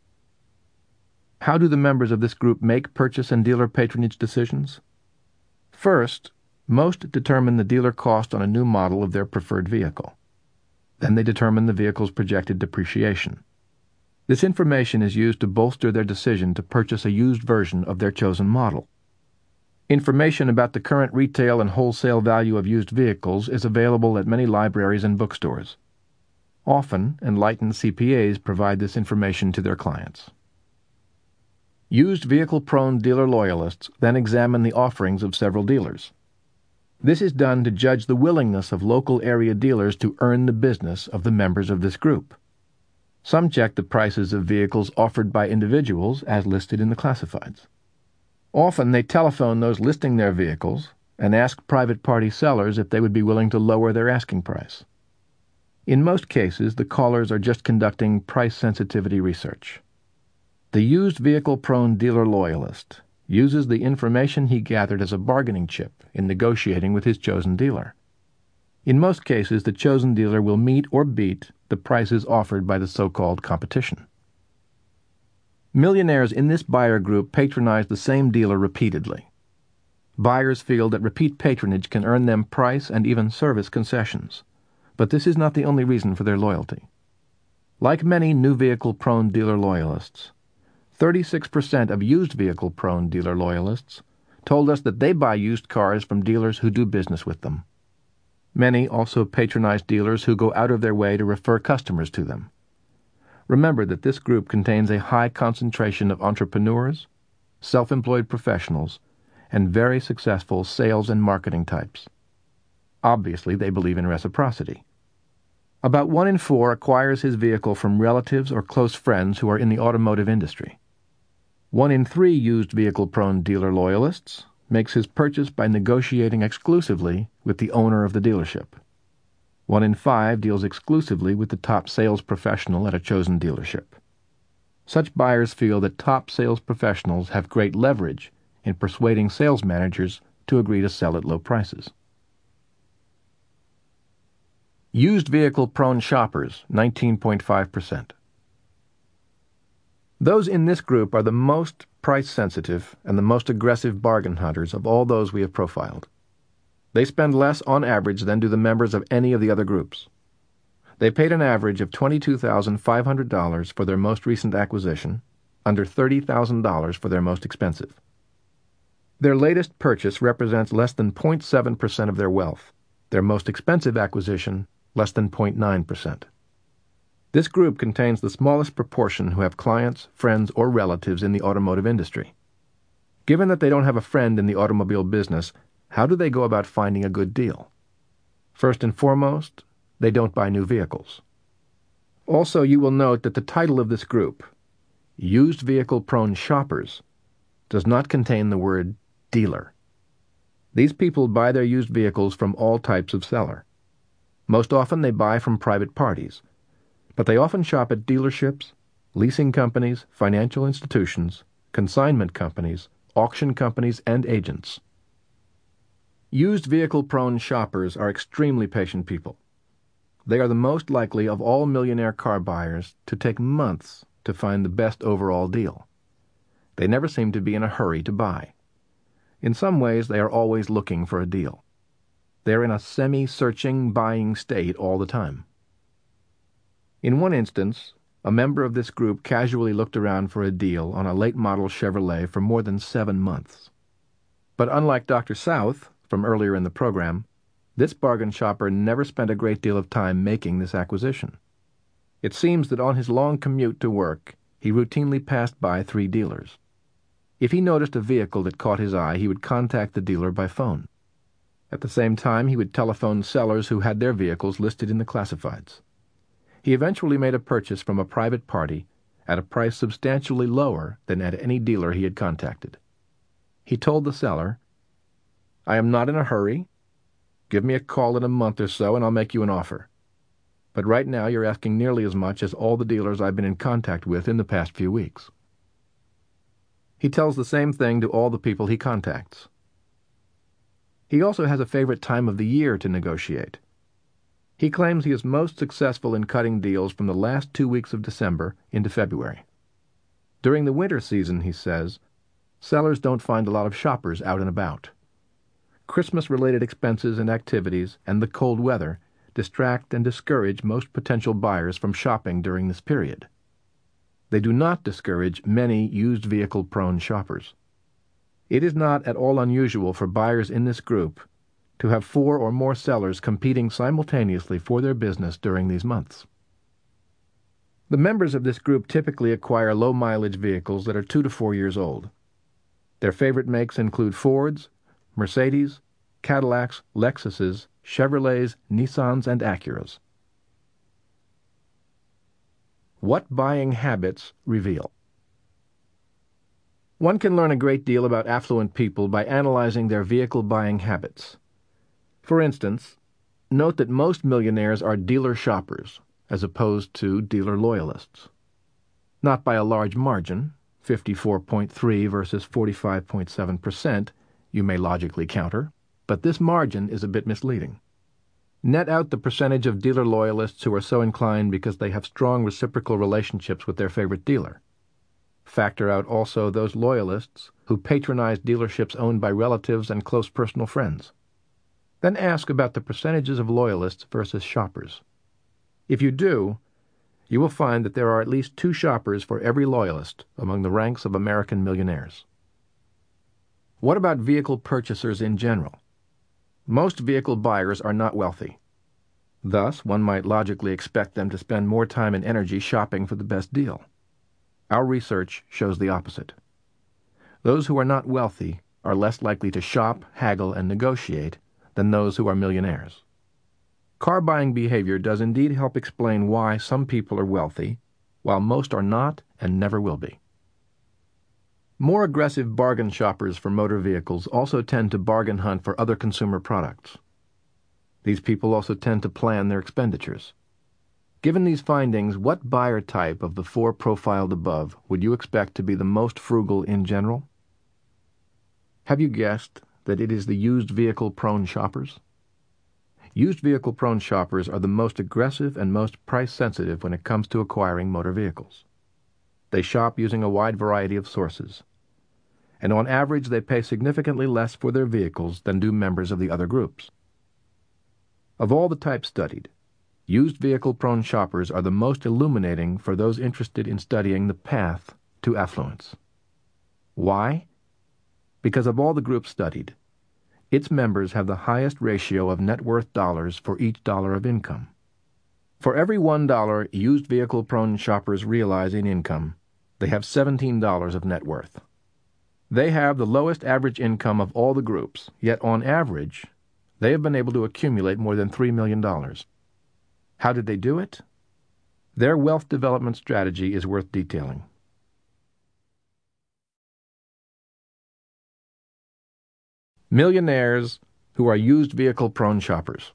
How do the members of this group make purchase and dealer patronage decisions? First, most determine the dealer cost on a new model of their preferred vehicle. Then they determine the vehicle's projected depreciation. This information is used to bolster their decision to purchase a used version of their chosen model. Information about the current retail and wholesale value of used vehicles is available at many libraries and bookstores. Often, enlightened CPAs provide this information to their clients. Used vehicle-prone dealer loyalists then examine the offerings of several dealers. This is done to judge the willingness of local area dealers to earn the business of the members of this group. Some check the prices of vehicles offered by individuals as listed in the classifieds. Often they telephone those listing their vehicles and ask private party sellers if they would be willing to lower their asking price. In most cases, the callers are just conducting price sensitivity research. The used vehicle-prone dealer loyalist uses the information he gathered as a bargaining chip in negotiating with his chosen dealer. In most cases, the chosen dealer will meet or beat the prices offered by the so-called competition. Millionaires in this buyer group patronize the same dealer repeatedly. Buyers feel that repeat patronage can earn them price and even service concessions, but this is not the only reason for their loyalty. Like many new vehicle-prone dealer loyalists, 36% of used vehicle-prone dealer loyalists told us that they buy used cars from dealers who do business with them. Many also patronize dealers who go out of their way to refer customers to them. Remember that this group contains a high concentration of entrepreneurs, self-employed professionals, and very successful sales and marketing types. Obviously, they believe in reciprocity. About 1 in 4 acquires his vehicle from relatives or close friends who are in the automotive industry. 1 in 3 used vehicle-prone dealer loyalists makes his purchase by negotiating exclusively with the owner of the dealership. 1 in 5 deals exclusively with the top sales professional at a chosen dealership. Such buyers feel that top sales professionals have great leverage in persuading sales managers to agree to sell at low prices. Used vehicle-prone shoppers, 19.5%. Those in this group are the most price-sensitive and the most aggressive bargain hunters of all those we have profiled. They spend less on average than do the members of any of the other groups. They paid an average of $22,500 for their most recent acquisition, under $30,000 for their most expensive. Their latest purchase represents less than 0.7% of their wealth. Their most expensive acquisition, less than 0.9%. This group contains the smallest proportion who have clients, friends, or relatives in the automotive industry. Given that they don't have a friend in the automobile business, how do they go about finding a good deal? First and foremost, they don't buy new vehicles. Also, you will note that the title of this group, Used Vehicle Prone Shoppers, does not contain the word dealer. These people buy their used vehicles from all types of seller. Most often they buy from private parties, but they often shop at dealerships, leasing companies, financial institutions, consignment companies, auction companies, and agents. Used vehicle-prone shoppers are extremely patient people. They are the most likely of all millionaire car buyers to take months to find the best overall deal. They never seem to be in a hurry to buy. In some ways, they are always looking for a deal. They are in a semi-searching, buying state all the time. In one instance, a member of this group casually looked around for a deal on a late-model Chevrolet for more than 7 months. But unlike Dr. South from earlier in the program, this bargain shopper never spent a great deal of time making this acquisition. It seems that on his long commute to work, he routinely passed by 3 dealers. If he noticed a vehicle that caught his eye, he would contact the dealer by phone. At the same time, he would telephone sellers who had their vehicles listed in the classifieds. He eventually made a purchase from a private party at a price substantially lower than at any dealer he had contacted. He told the seller, "I am not in a hurry. Give me a call in a month or so and I'll make you an offer. But right now you're asking nearly as much as all the dealers I've been in contact with in the past few weeks." He tells the same thing to all the people he contacts. He also has a favorite time of the year to negotiate. He claims he is most successful in cutting deals from the last 2 weeks of December into February. During the winter season, he says, sellers don't find a lot of shoppers out and about. Christmas-related expenses and activities and the cold weather distract and discourage most potential buyers from shopping during this period. They do not discourage many used vehicle-prone shoppers. It is not at all unusual for buyers in this group to have 4 or more sellers competing simultaneously for their business during these months. The members of this group typically acquire low-mileage vehicles that are 2 to 4 years old. Their favorite makes include Fords, Mercedes, Cadillacs, Lexuses, Chevrolets, Nissans, and Acuras. What buying habits reveal? One can learn a great deal about affluent people by analyzing their vehicle buying habits. For instance, note that most millionaires are dealer shoppers as opposed to dealer loyalists. Not by a large margin, 54.3 versus 45.7%, you may logically counter, but this margin is a bit misleading. Net out the percentage of dealer loyalists who are so inclined because they have strong reciprocal relationships with their favorite dealer. Factor out also those loyalists who patronize dealerships owned by relatives and close personal friends. Then ask about the percentages of loyalists versus shoppers. If you do, you will find that there are at least 2 shoppers for every loyalist among the ranks of American millionaires. What about vehicle purchasers in general? Most vehicle buyers are not wealthy. Thus, one might logically expect them to spend more time and energy shopping for the best deal. Our research shows the opposite. Those who are not wealthy are less likely to shop, haggle, and negotiate than those who are millionaires. Car buying behavior does indeed help explain why some people are wealthy, while most are not and never will be. More aggressive bargain shoppers for motor vehicles also tend to bargain hunt for other consumer products. These people also tend to plan their expenditures. Given these findings, what buyer type of the 4 profiled above would you expect to be the most frugal in general? Have you guessed that it is the used vehicle-prone shoppers? Used vehicle-prone shoppers are the most aggressive and most price-sensitive when it comes to acquiring motor vehicles. They shop using a wide variety of sources, and on average they pay significantly less for their vehicles than do members of the other groups. Of all the types studied, used vehicle-prone shoppers are the most illuminating for those interested in studying the path to affluence. Why? Because of all the groups studied, its members have the highest ratio of net worth dollars for each dollar of income. For every $1 used vehicle-prone shoppers realize in income, they have $17 of net worth. They have the lowest average income of all the groups, yet on average, they have been able to accumulate more than $3 million. How did they do it? Their wealth development strategy is worth detailing. Millionaires who are used vehicle-prone shoppers.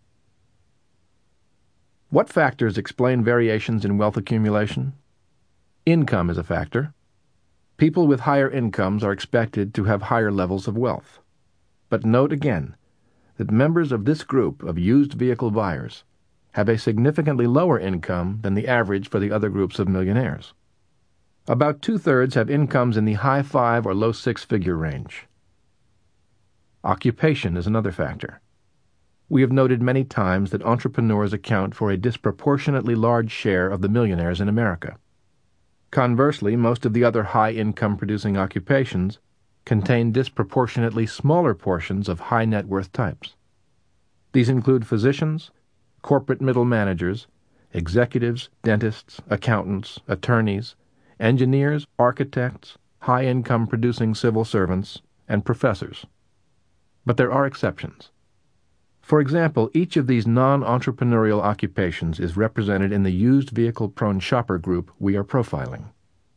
What factors explain variations in wealth accumulation? Income is a factor. People with higher incomes are expected to have higher levels of wealth. But note again that members of this group of used vehicle buyers have a significantly lower income than the average for the other groups of millionaires. About two-thirds have incomes in the high five or low six-figure range. Occupation is another factor. We have noted many times that entrepreneurs account for a disproportionately large share of the millionaires in America. Conversely, most of the other high-income producing occupations contain disproportionately smaller portions of high net worth types. These include physicians, corporate middle managers, executives, dentists, accountants, attorneys, engineers, architects, high-income producing civil servants, and professors. But there are exceptions. For example, each of these non-entrepreneurial occupations is represented in the used vehicle-prone shopper group we are profiling.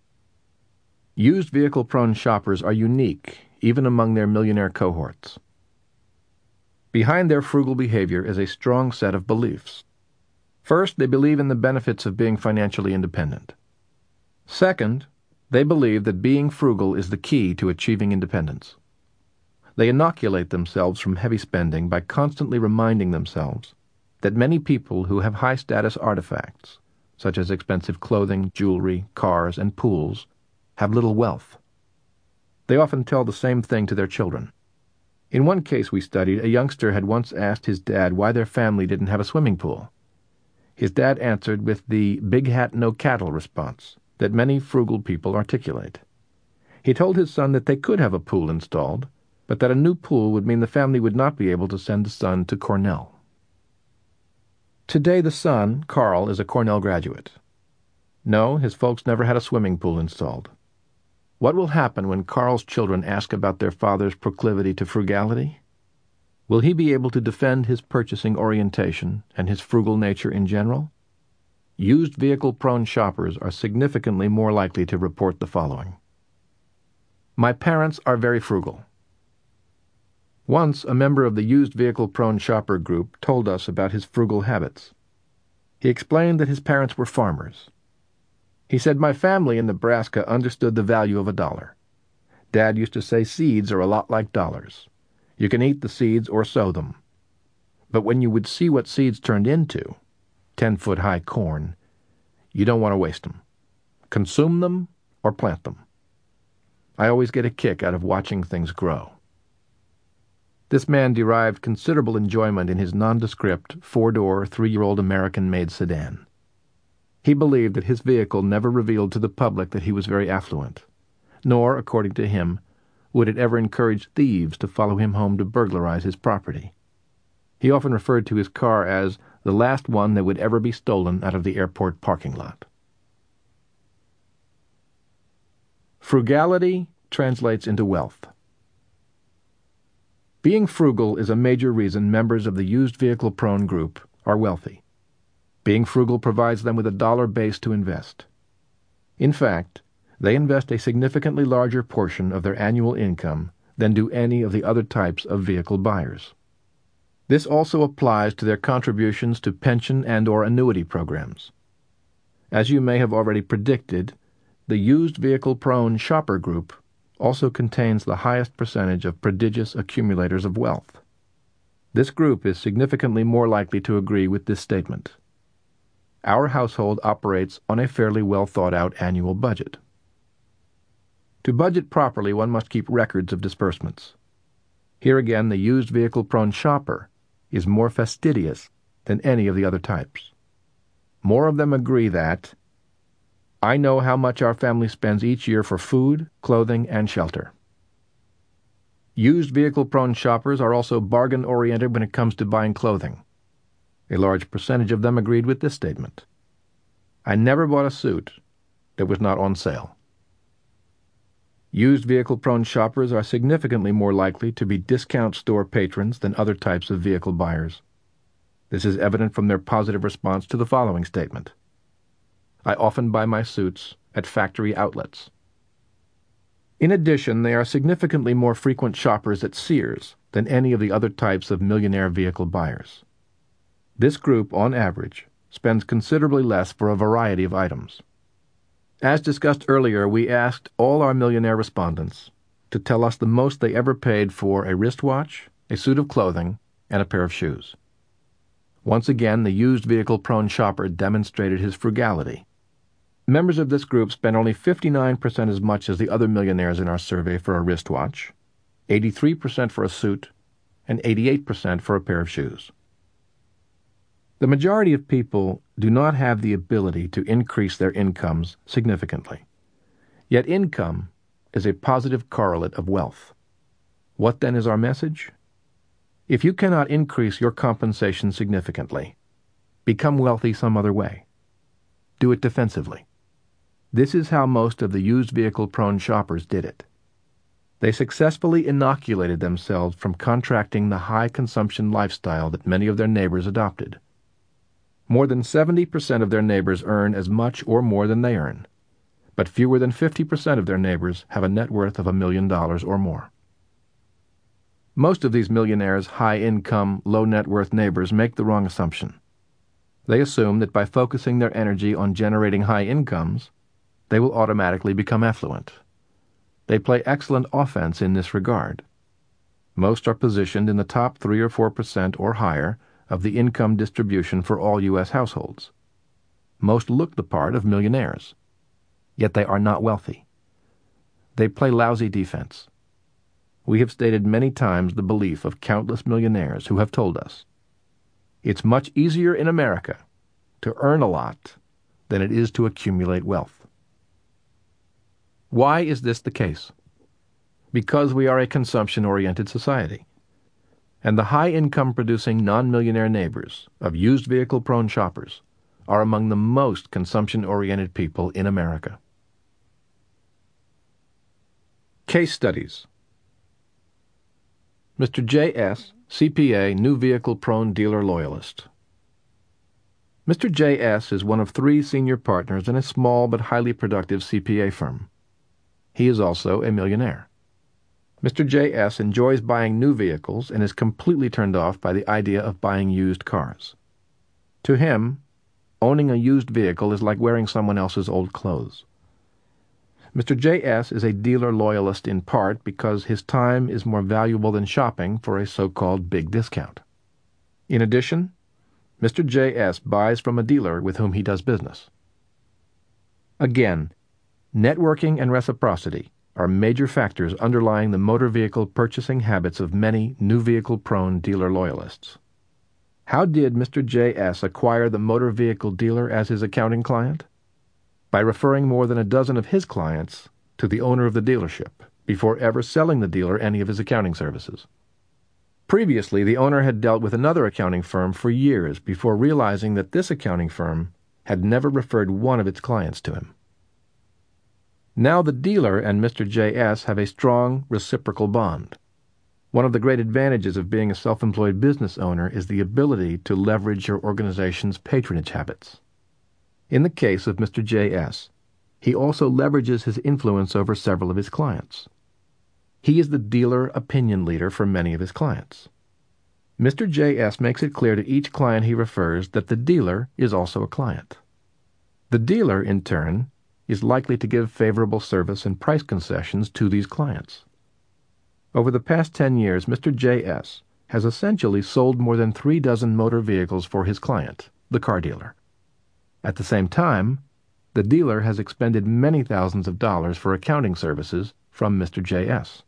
Used vehicle-prone shoppers are unique even among their millionaire cohorts. Behind their frugal behavior is a strong set of beliefs. First, they believe in the benefits of being financially independent. Second, they believe that being frugal is the key to achieving independence. They inoculate themselves from heavy spending by constantly reminding themselves that many people who have high-status artifacts, such as expensive clothing, jewelry, cars, and pools, have little wealth. They often tell the same thing to their children. In one case we studied, a youngster had once asked his dad why their family didn't have a swimming pool. His dad answered with the big hat no cattle response that many frugal people articulate. He told his son that they could have a pool installed, but that a new pool would mean the family would not be able to send the son to Cornell. Today the son, Carl, is a Cornell graduate. No, his folks never had a swimming pool installed. What will happen when Carl's children ask about their father's proclivity to frugality? Will he be able to defend his purchasing orientation and his frugal nature in general? Used vehicle-prone shoppers are significantly more likely to report the following. My parents are very frugal. Once, a member of the used vehicle-prone shopper group told us about his frugal habits. He explained that his parents were farmers. He said, my family in Nebraska understood the value of $1. Dad used to say seeds are a lot like dollars. You can eat the seeds or sow them. But when you would see what seeds turned into, 10-foot-high corn, you don't want to waste them. Consume them or plant them. I always get a kick out of watching things grow. This man derived considerable enjoyment in his nondescript, four-door, 3-year-old American-made sedan. He believed that his vehicle never revealed to the public that he was very affluent, nor, according to him, would it ever encourage thieves to follow him home to burglarize his property. He often referred to his car as the last one that would ever be stolen out of the airport parking lot. Frugality translates into wealth. Being frugal is a major reason members of the used vehicle-prone group are wealthy. Being frugal provides them with a dollar base to invest. In fact, they invest a significantly larger portion of their annual income than do any of the other types of vehicle buyers. This also applies to their contributions to pension and/or annuity programs. As you may have already predicted, the used vehicle-prone shopper group also contains the highest percentage of prodigious accumulators of wealth. This group is significantly more likely to agree with this statement. Our household operates on a fairly well-thought-out annual budget. To budget properly, one must keep records of disbursements. Here again, the used vehicle-prone shopper is more fastidious than any of the other types. More of them agree that, I know how much our family spends each year for food, clothing, and shelter. Used vehicle-prone shoppers are also bargain-oriented when it comes to buying clothing. A large percentage of them agreed with this statement. I never bought a suit that was not on sale. Used vehicle-prone shoppers are significantly more likely to be discount store patrons than other types of vehicle buyers. This is evident from their positive response to the following statement. I often buy my suits at factory outlets. In addition, they are significantly more frequent shoppers at Sears than any of the other types of millionaire vehicle buyers. This group, on average, spends considerably less for a variety of items. As discussed earlier, we asked all our millionaire respondents to tell us the most they ever paid for a wristwatch, a suit of clothing, and a pair of shoes. Once again, the used vehicle-prone shopper demonstrated his frugality. Members of this group spent only 59% as much as the other millionaires in our survey for a wristwatch, 83% for a suit, and 88% for a pair of shoes. The majority of people do not have the ability to increase their incomes significantly. Yet income is a positive correlate of wealth. What then is our message? If you cannot increase your compensation significantly, become wealthy some other way. Do it defensively. This is how most of the used vehicle-prone shoppers did it. They successfully inoculated themselves from contracting the high-consumption lifestyle that many of their neighbors adopted. More than 70% of their neighbors earn as much or more than they earn, but fewer than 50% of their neighbors have a net worth of $1 million or more. Most of these millionaires' high-income, low-net-worth neighbors make the wrong assumption. They assume that by focusing their energy on generating high incomes, they will automatically become affluent. They play excellent offense in this regard. Most are positioned in the top 3 or 4% or higher of the income distribution for all U.S. households. Most look the part of millionaires, yet they are not wealthy. They play lousy defense. We have stated many times the belief of countless millionaires who have told us, it's much easier in America to earn a lot than it is to accumulate wealth. Why is this the case? Because we are a consumption-oriented society, and the high-income producing non-millionaire neighbors of used vehicle-prone shoppers are among the most consumption-oriented people in America. Case studies. Mr. J.S., CPA, new vehicle-prone dealer loyalist. Mr. J.S. is one of 3 senior partners in a small but highly productive CPA firm. He is also a millionaire. Mr. J.S. enjoys buying new vehicles and is completely turned off by the idea of buying used cars. To him, owning a used vehicle is like wearing someone else's old clothes. Mr. J.S. is a dealer loyalist in part because his time is more valuable than shopping for a so-called big discount. In addition, Mr. J.S. buys from a dealer with whom he does business. Again, networking and reciprocity are major factors underlying the motor vehicle purchasing habits of many new vehicle-prone dealer loyalists. How did Mr. J.S. acquire the motor vehicle dealer as his accounting client? By referring more than a dozen of his clients to the owner of the dealership before ever selling the dealer any of his accounting services. Previously, the owner had dealt with another accounting firm for years before realizing that this accounting firm had never referred one of its clients to him. Now the dealer and Mr. J.S. have a strong reciprocal bond. One of the great advantages of being a self-employed business owner is the ability to leverage your organization's patronage habits. In the case of Mr. J.S., he also leverages his influence over several of his clients. He is the dealer opinion leader for many of his clients. Mr. J.S. makes it clear to each client he refers that the dealer is also a client. The dealer, in turn, is likely to give favorable service and price concessions to these clients. Over the past 10 years, Mr. J.S. has essentially sold more than 3 dozen motor vehicles for his client, the car dealer. At the same time, the dealer has expended many thousands of dollars for accounting services from Mr. J.S.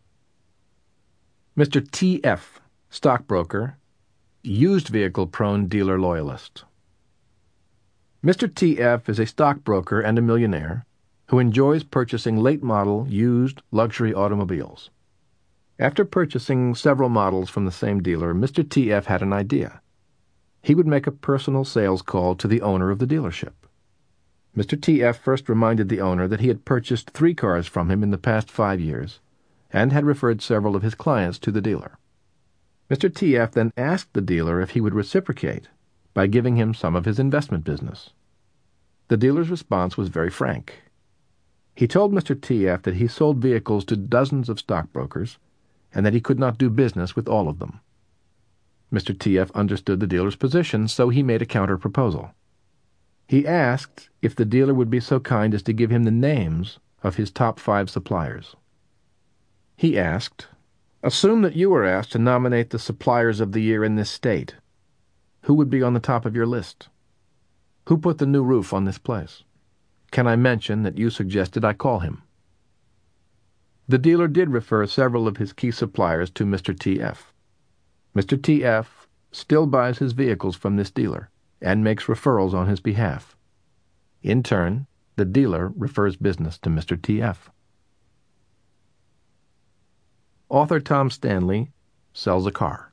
Mr. T.F., stockbroker, used vehicle-prone dealer loyalist. Mr. T.F. is a stockbroker and a millionaire who enjoys purchasing late-model, used luxury automobiles. After purchasing several models from the same dealer, Mr. T.F. had an idea. He would make a personal sales call to the owner of the dealership. Mr. T.F. first reminded the owner that he had purchased 3 cars from him in the past 5 years and had referred several of his clients to the dealer. Mr. T.F. then asked the dealer if he would reciprocate by giving him some of his investment business. The dealer's response was very frank. He told Mr. T.F. that he sold vehicles to dozens of stockbrokers and that he could not do business with all of them. Mr. T.F. understood the dealer's position, so he made a counter-proposal. He asked if the dealer would be so kind as to give him the names of his top 5 suppliers. He asked, "Assume that you were asked to nominate the suppliers of the year in this state. Who would be on the top of your list? Who put the new roof on this place? Can I mention that you suggested I call him?" The dealer did refer several of his key suppliers to Mr. T.F. Mr. T.F. still buys his vehicles from this dealer and makes referrals on his behalf. In turn, the dealer refers business to Mr. T.F. Author Tom Stanley sells a car.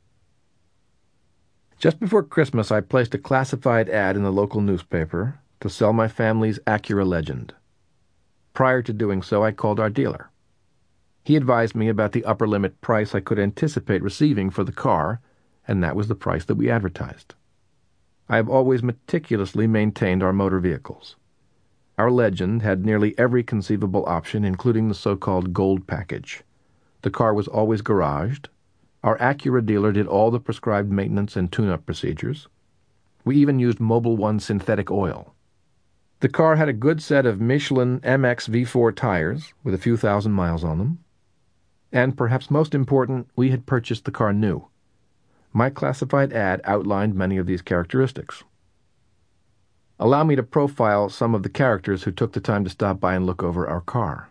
Just before Christmas, I placed a classified ad in the local newspaper to sell my family's Acura Legend. Prior to doing so, I called our dealer. He advised me about the upper limit price I could anticipate receiving for the car, and that was the price that we advertised. I have always meticulously maintained our motor vehicles. Our Legend had nearly every conceivable option, including the so-called gold package. The car was always garaged. Our Acura dealer did all the prescribed maintenance and tune-up procedures. We even used Mobil 1 synthetic oil. The car had a good set of Michelin MX V4 tires with a few thousand miles on them. And perhaps most important, we had purchased the car new. My classified ad outlined many of these characteristics. Allow me to profile some of the characters who took the time to stop by and look over our car.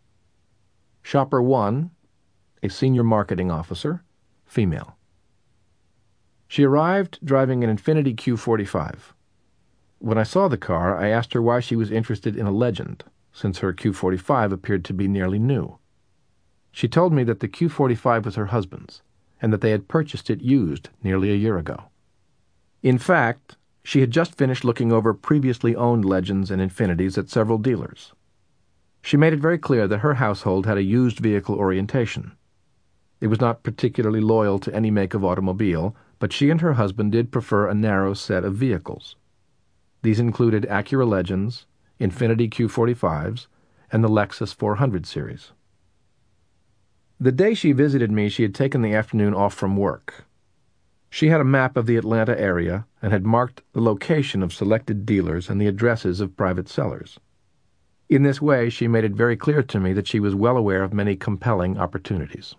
Shopper 1, a senior marketing officer, female. She arrived driving an Infiniti Q45. When I saw the car, I asked her why she was interested in a Legend, since her Q45 appeared to be nearly new. She told me that the Q45 was her husband's, and that they had purchased it used nearly a year ago. In fact, she had just finished looking over previously owned Legends and Infinitis at several dealers. She made it very clear that her household had a used vehicle orientation. It was not particularly loyal to any make of automobile, but she and her husband did prefer a narrow set of vehicles. These included Acura Legends, Infiniti Q45s, and the Lexus 400 series. The day she visited me, she had taken the afternoon off from work. She had a map of the Atlanta area and had marked the location of selected dealers and the addresses of private sellers. In this way, she made it very clear to me that she was well aware of many compelling opportunities.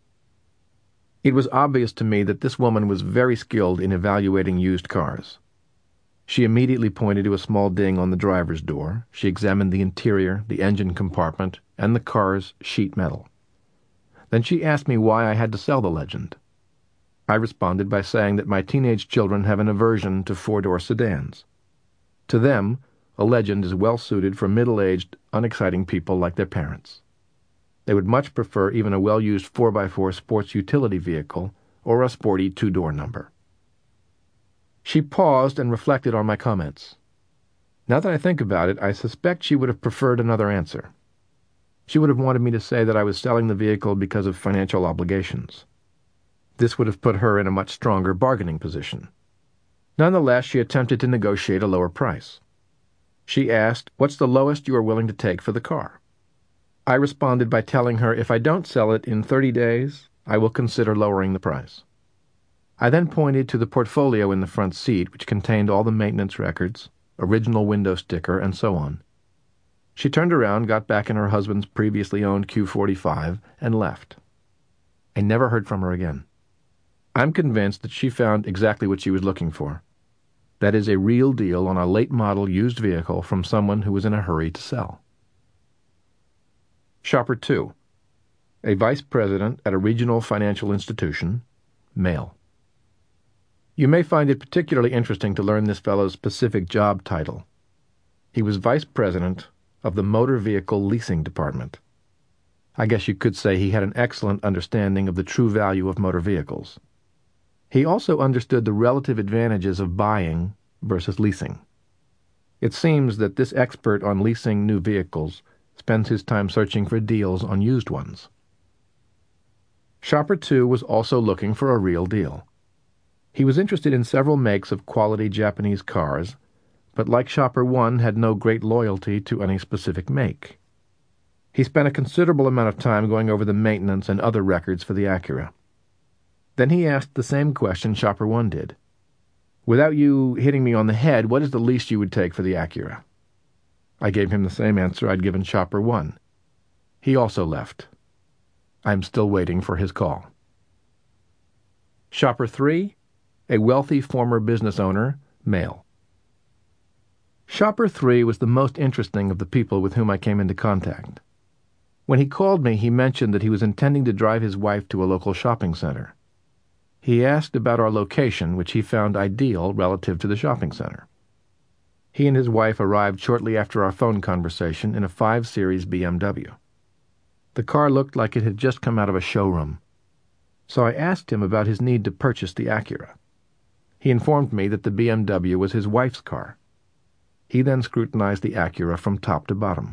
It was obvious to me that this woman was very skilled in evaluating used cars. She immediately pointed to a small ding on the driver's door. She examined the interior, the engine compartment, and the car's sheet metal. Then she asked me why I had to sell the Legend. I responded by saying that my teenage children have an aversion to 4-door sedans. To them, a Legend is well suited for middle-aged, unexciting people like their parents. They would much prefer even a well-used 4x4 sports utility vehicle or a sporty 2-door number. She paused and reflected on my comments. Now that I think about it, I suspect she would have preferred another answer. She would have wanted me to say that I was selling the vehicle because of financial obligations. This would have put her in a much stronger bargaining position. Nonetheless, she attempted to negotiate a lower price. She asked, "What's the lowest you are willing to take for the car?" I responded by telling her if I don't sell it in 30 days, I will consider lowering the price. I then pointed to the portfolio in the front seat, which contained all the maintenance records, original window sticker, and so on. She turned around, got back in her husband's previously owned Q45, and left. I never heard from her again. I'm convinced that she found exactly what she was looking for. That is a real deal on a late-model used vehicle from someone who was in a hurry to sell. Shopper 2, a vice president at a regional financial institution, male. You may find it particularly interesting to learn this fellow's specific job title. He was vice president of the Motor Vehicle Leasing Department. I guess you could say he had an excellent understanding of the true value of motor vehicles. He also understood the relative advantages of buying versus leasing. It seems that this expert on leasing new vehicles spends his time searching for deals on used ones. Shopper 2 was also looking for a real deal. He was interested in several makes of quality Japanese cars, but like Shopper 1 had no great loyalty to any specific make. He spent a considerable amount of time going over the maintenance and other records for the Acura. Then he asked the same question Shopper 1 did. "Without you hitting me on the head, what is the least you would take for the Acura?" I gave him the same answer I'd given Shopper 1. He also left. I'm still waiting for his call. Shopper 3, a wealthy former business owner, male. Shopper 3 was the most interesting of the people with whom I came into contact. When he called me, he mentioned that he was intending to drive his wife to a local shopping center. He asked about our location, which he found ideal relative to the shopping center. He and his wife arrived shortly after our phone conversation in a 5 Series BMW. The car looked like it had just come out of a showroom. So I asked him about his need to purchase the Acura. He informed me that the BMW was his wife's car. He then scrutinized the Acura from top to bottom.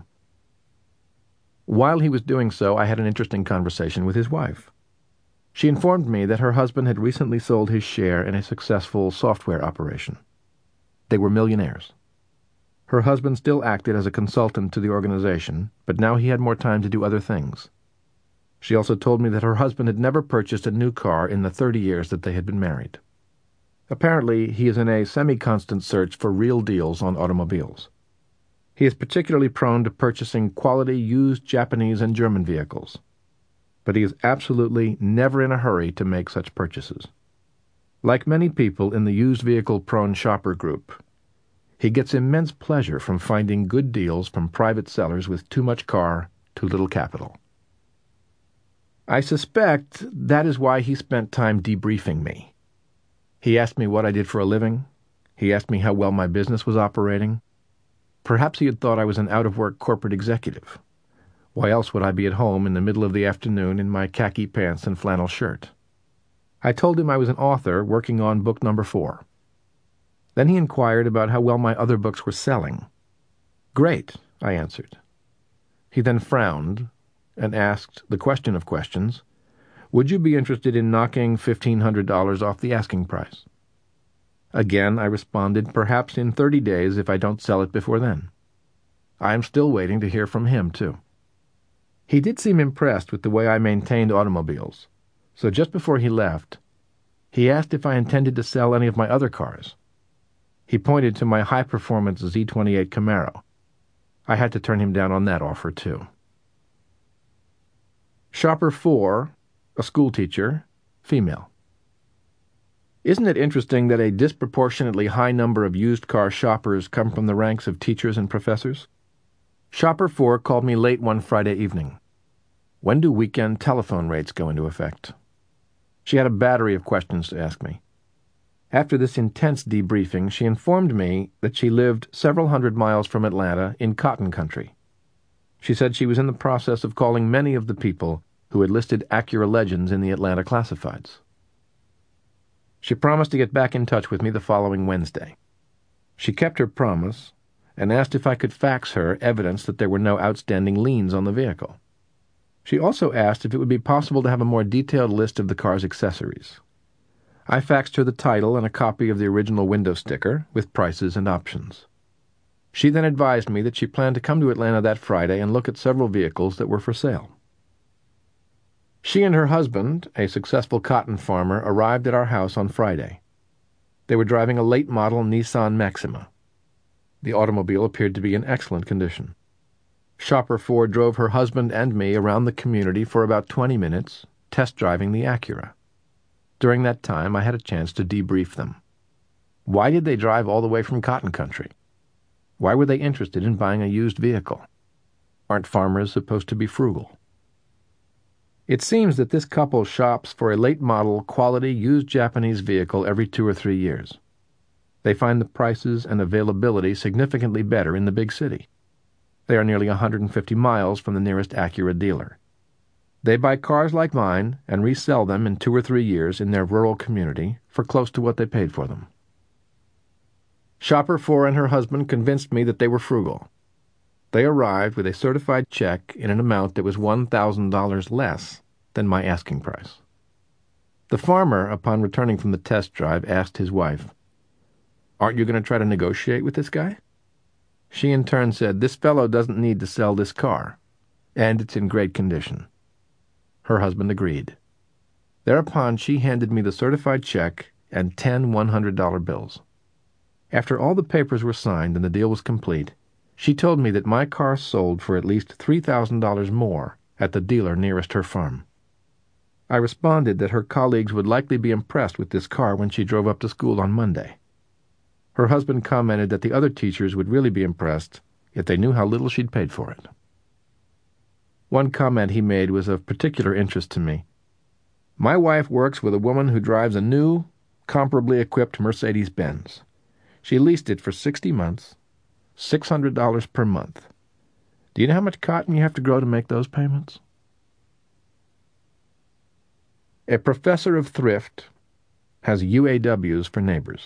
While he was doing so, I had an interesting conversation with his wife. She informed me that her husband had recently sold his share in a successful software operation. They were millionaires. Her husband still acted as a consultant to the organization, but now he had more time to do other things. She also told me that her husband had never purchased a new car in the 30 years that they had been married. Apparently, he is in a semi-constant search for real deals on automobiles. He is particularly prone to purchasing quality used Japanese and German vehicles, but he is absolutely never in a hurry to make such purchases. Like many people in the used vehicle-prone shopper group, he gets immense pleasure from finding good deals from private sellers with too much car, too little capital. I suspect that is why he spent time debriefing me. He asked me what I did for a living. He asked me how well my business was operating. Perhaps he had thought I was an out-of-work corporate executive. Why else would I be at home in the middle of the afternoon in my khaki pants and flannel shirt? I told him I was an author working on book number 4. Then he inquired about how well my other books were selling. "Great," I answered. He then frowned and asked the question of questions, "Would you be interested in knocking $1,500 off the asking price?" Again, I responded, "Perhaps in 30 days if I don't sell it before then." I am still waiting to hear from him, too. He did seem impressed with the way I maintained automobiles, so just before he left, he asked if I intended to sell any of my other cars. He pointed to my high-performance Z28 Camaro. I had to turn him down on that offer, too. Shopper 4, a schoolteacher, female. Isn't it interesting that a disproportionately high number of used car shoppers come from the ranks of teachers and professors? Shopper 4 called me late one Friday evening. When do weekend telephone rates go into effect? She had a battery of questions to ask me. After this intense debriefing, she informed me that she lived several hundred miles from Atlanta in cotton country. She said she was in the process of calling many of the people who had listed Acura Legends in the Atlanta classifieds. She promised to get back in touch with me the following Wednesday. She kept her promise and asked if I could fax her evidence that there were no outstanding liens on the vehicle. She also asked if it would be possible to have a more detailed list of the car's accessories. I faxed her the title and a copy of the original window sticker with prices and options. She then advised me that she planned to come to Atlanta that Friday and look at several vehicles that were for sale. She and her husband, a successful cotton farmer, arrived at our house on Friday. They were driving a late-model Nissan Maxima. The automobile appeared to be in excellent condition. Shopper 4 drove her husband and me around the community for about 20 minutes, test-driving the Acura. During that time, I had a chance to debrief them. Why did they drive all the way from cotton country? Why were they interested in buying a used vehicle? Aren't farmers supposed to be frugal? It seems that this couple shops for a late-model, quality, used Japanese vehicle every 2 or 3 years. They find the prices and availability significantly better in the big city. They are nearly 150 miles from the nearest Acura dealer. They buy cars like mine and resell them in 2 or 3 years in their rural community for close to what they paid for them. Shopper 4 and her husband convinced me that they were frugal. They arrived with a certified check in an amount that was $1,000 less than my asking price. The farmer, upon returning from the test drive, asked his wife, "Aren't you going to try to negotiate with this guy?" She in turn said, "This fellow doesn't need to sell this car, and it's in great condition." Her husband agreed. Thereupon she handed me the certified check and 10 $100 bills. After all the papers were signed and the deal was complete, she told me that my car sold for at least $3,000 more at the dealer nearest her farm. I responded that her colleagues would likely be impressed with this car when she drove up to school on Monday. Her husband commented that the other teachers would really be impressed if they knew how little she'd paid for it. One comment he made was of particular interest to me. "My wife works with a woman who drives a new, comparably equipped Mercedes-Benz. She leased it for 60 months, $600 per month. Do you know how much cotton you have to grow to make those payments?" A professor of thrift has UAWs for neighbors.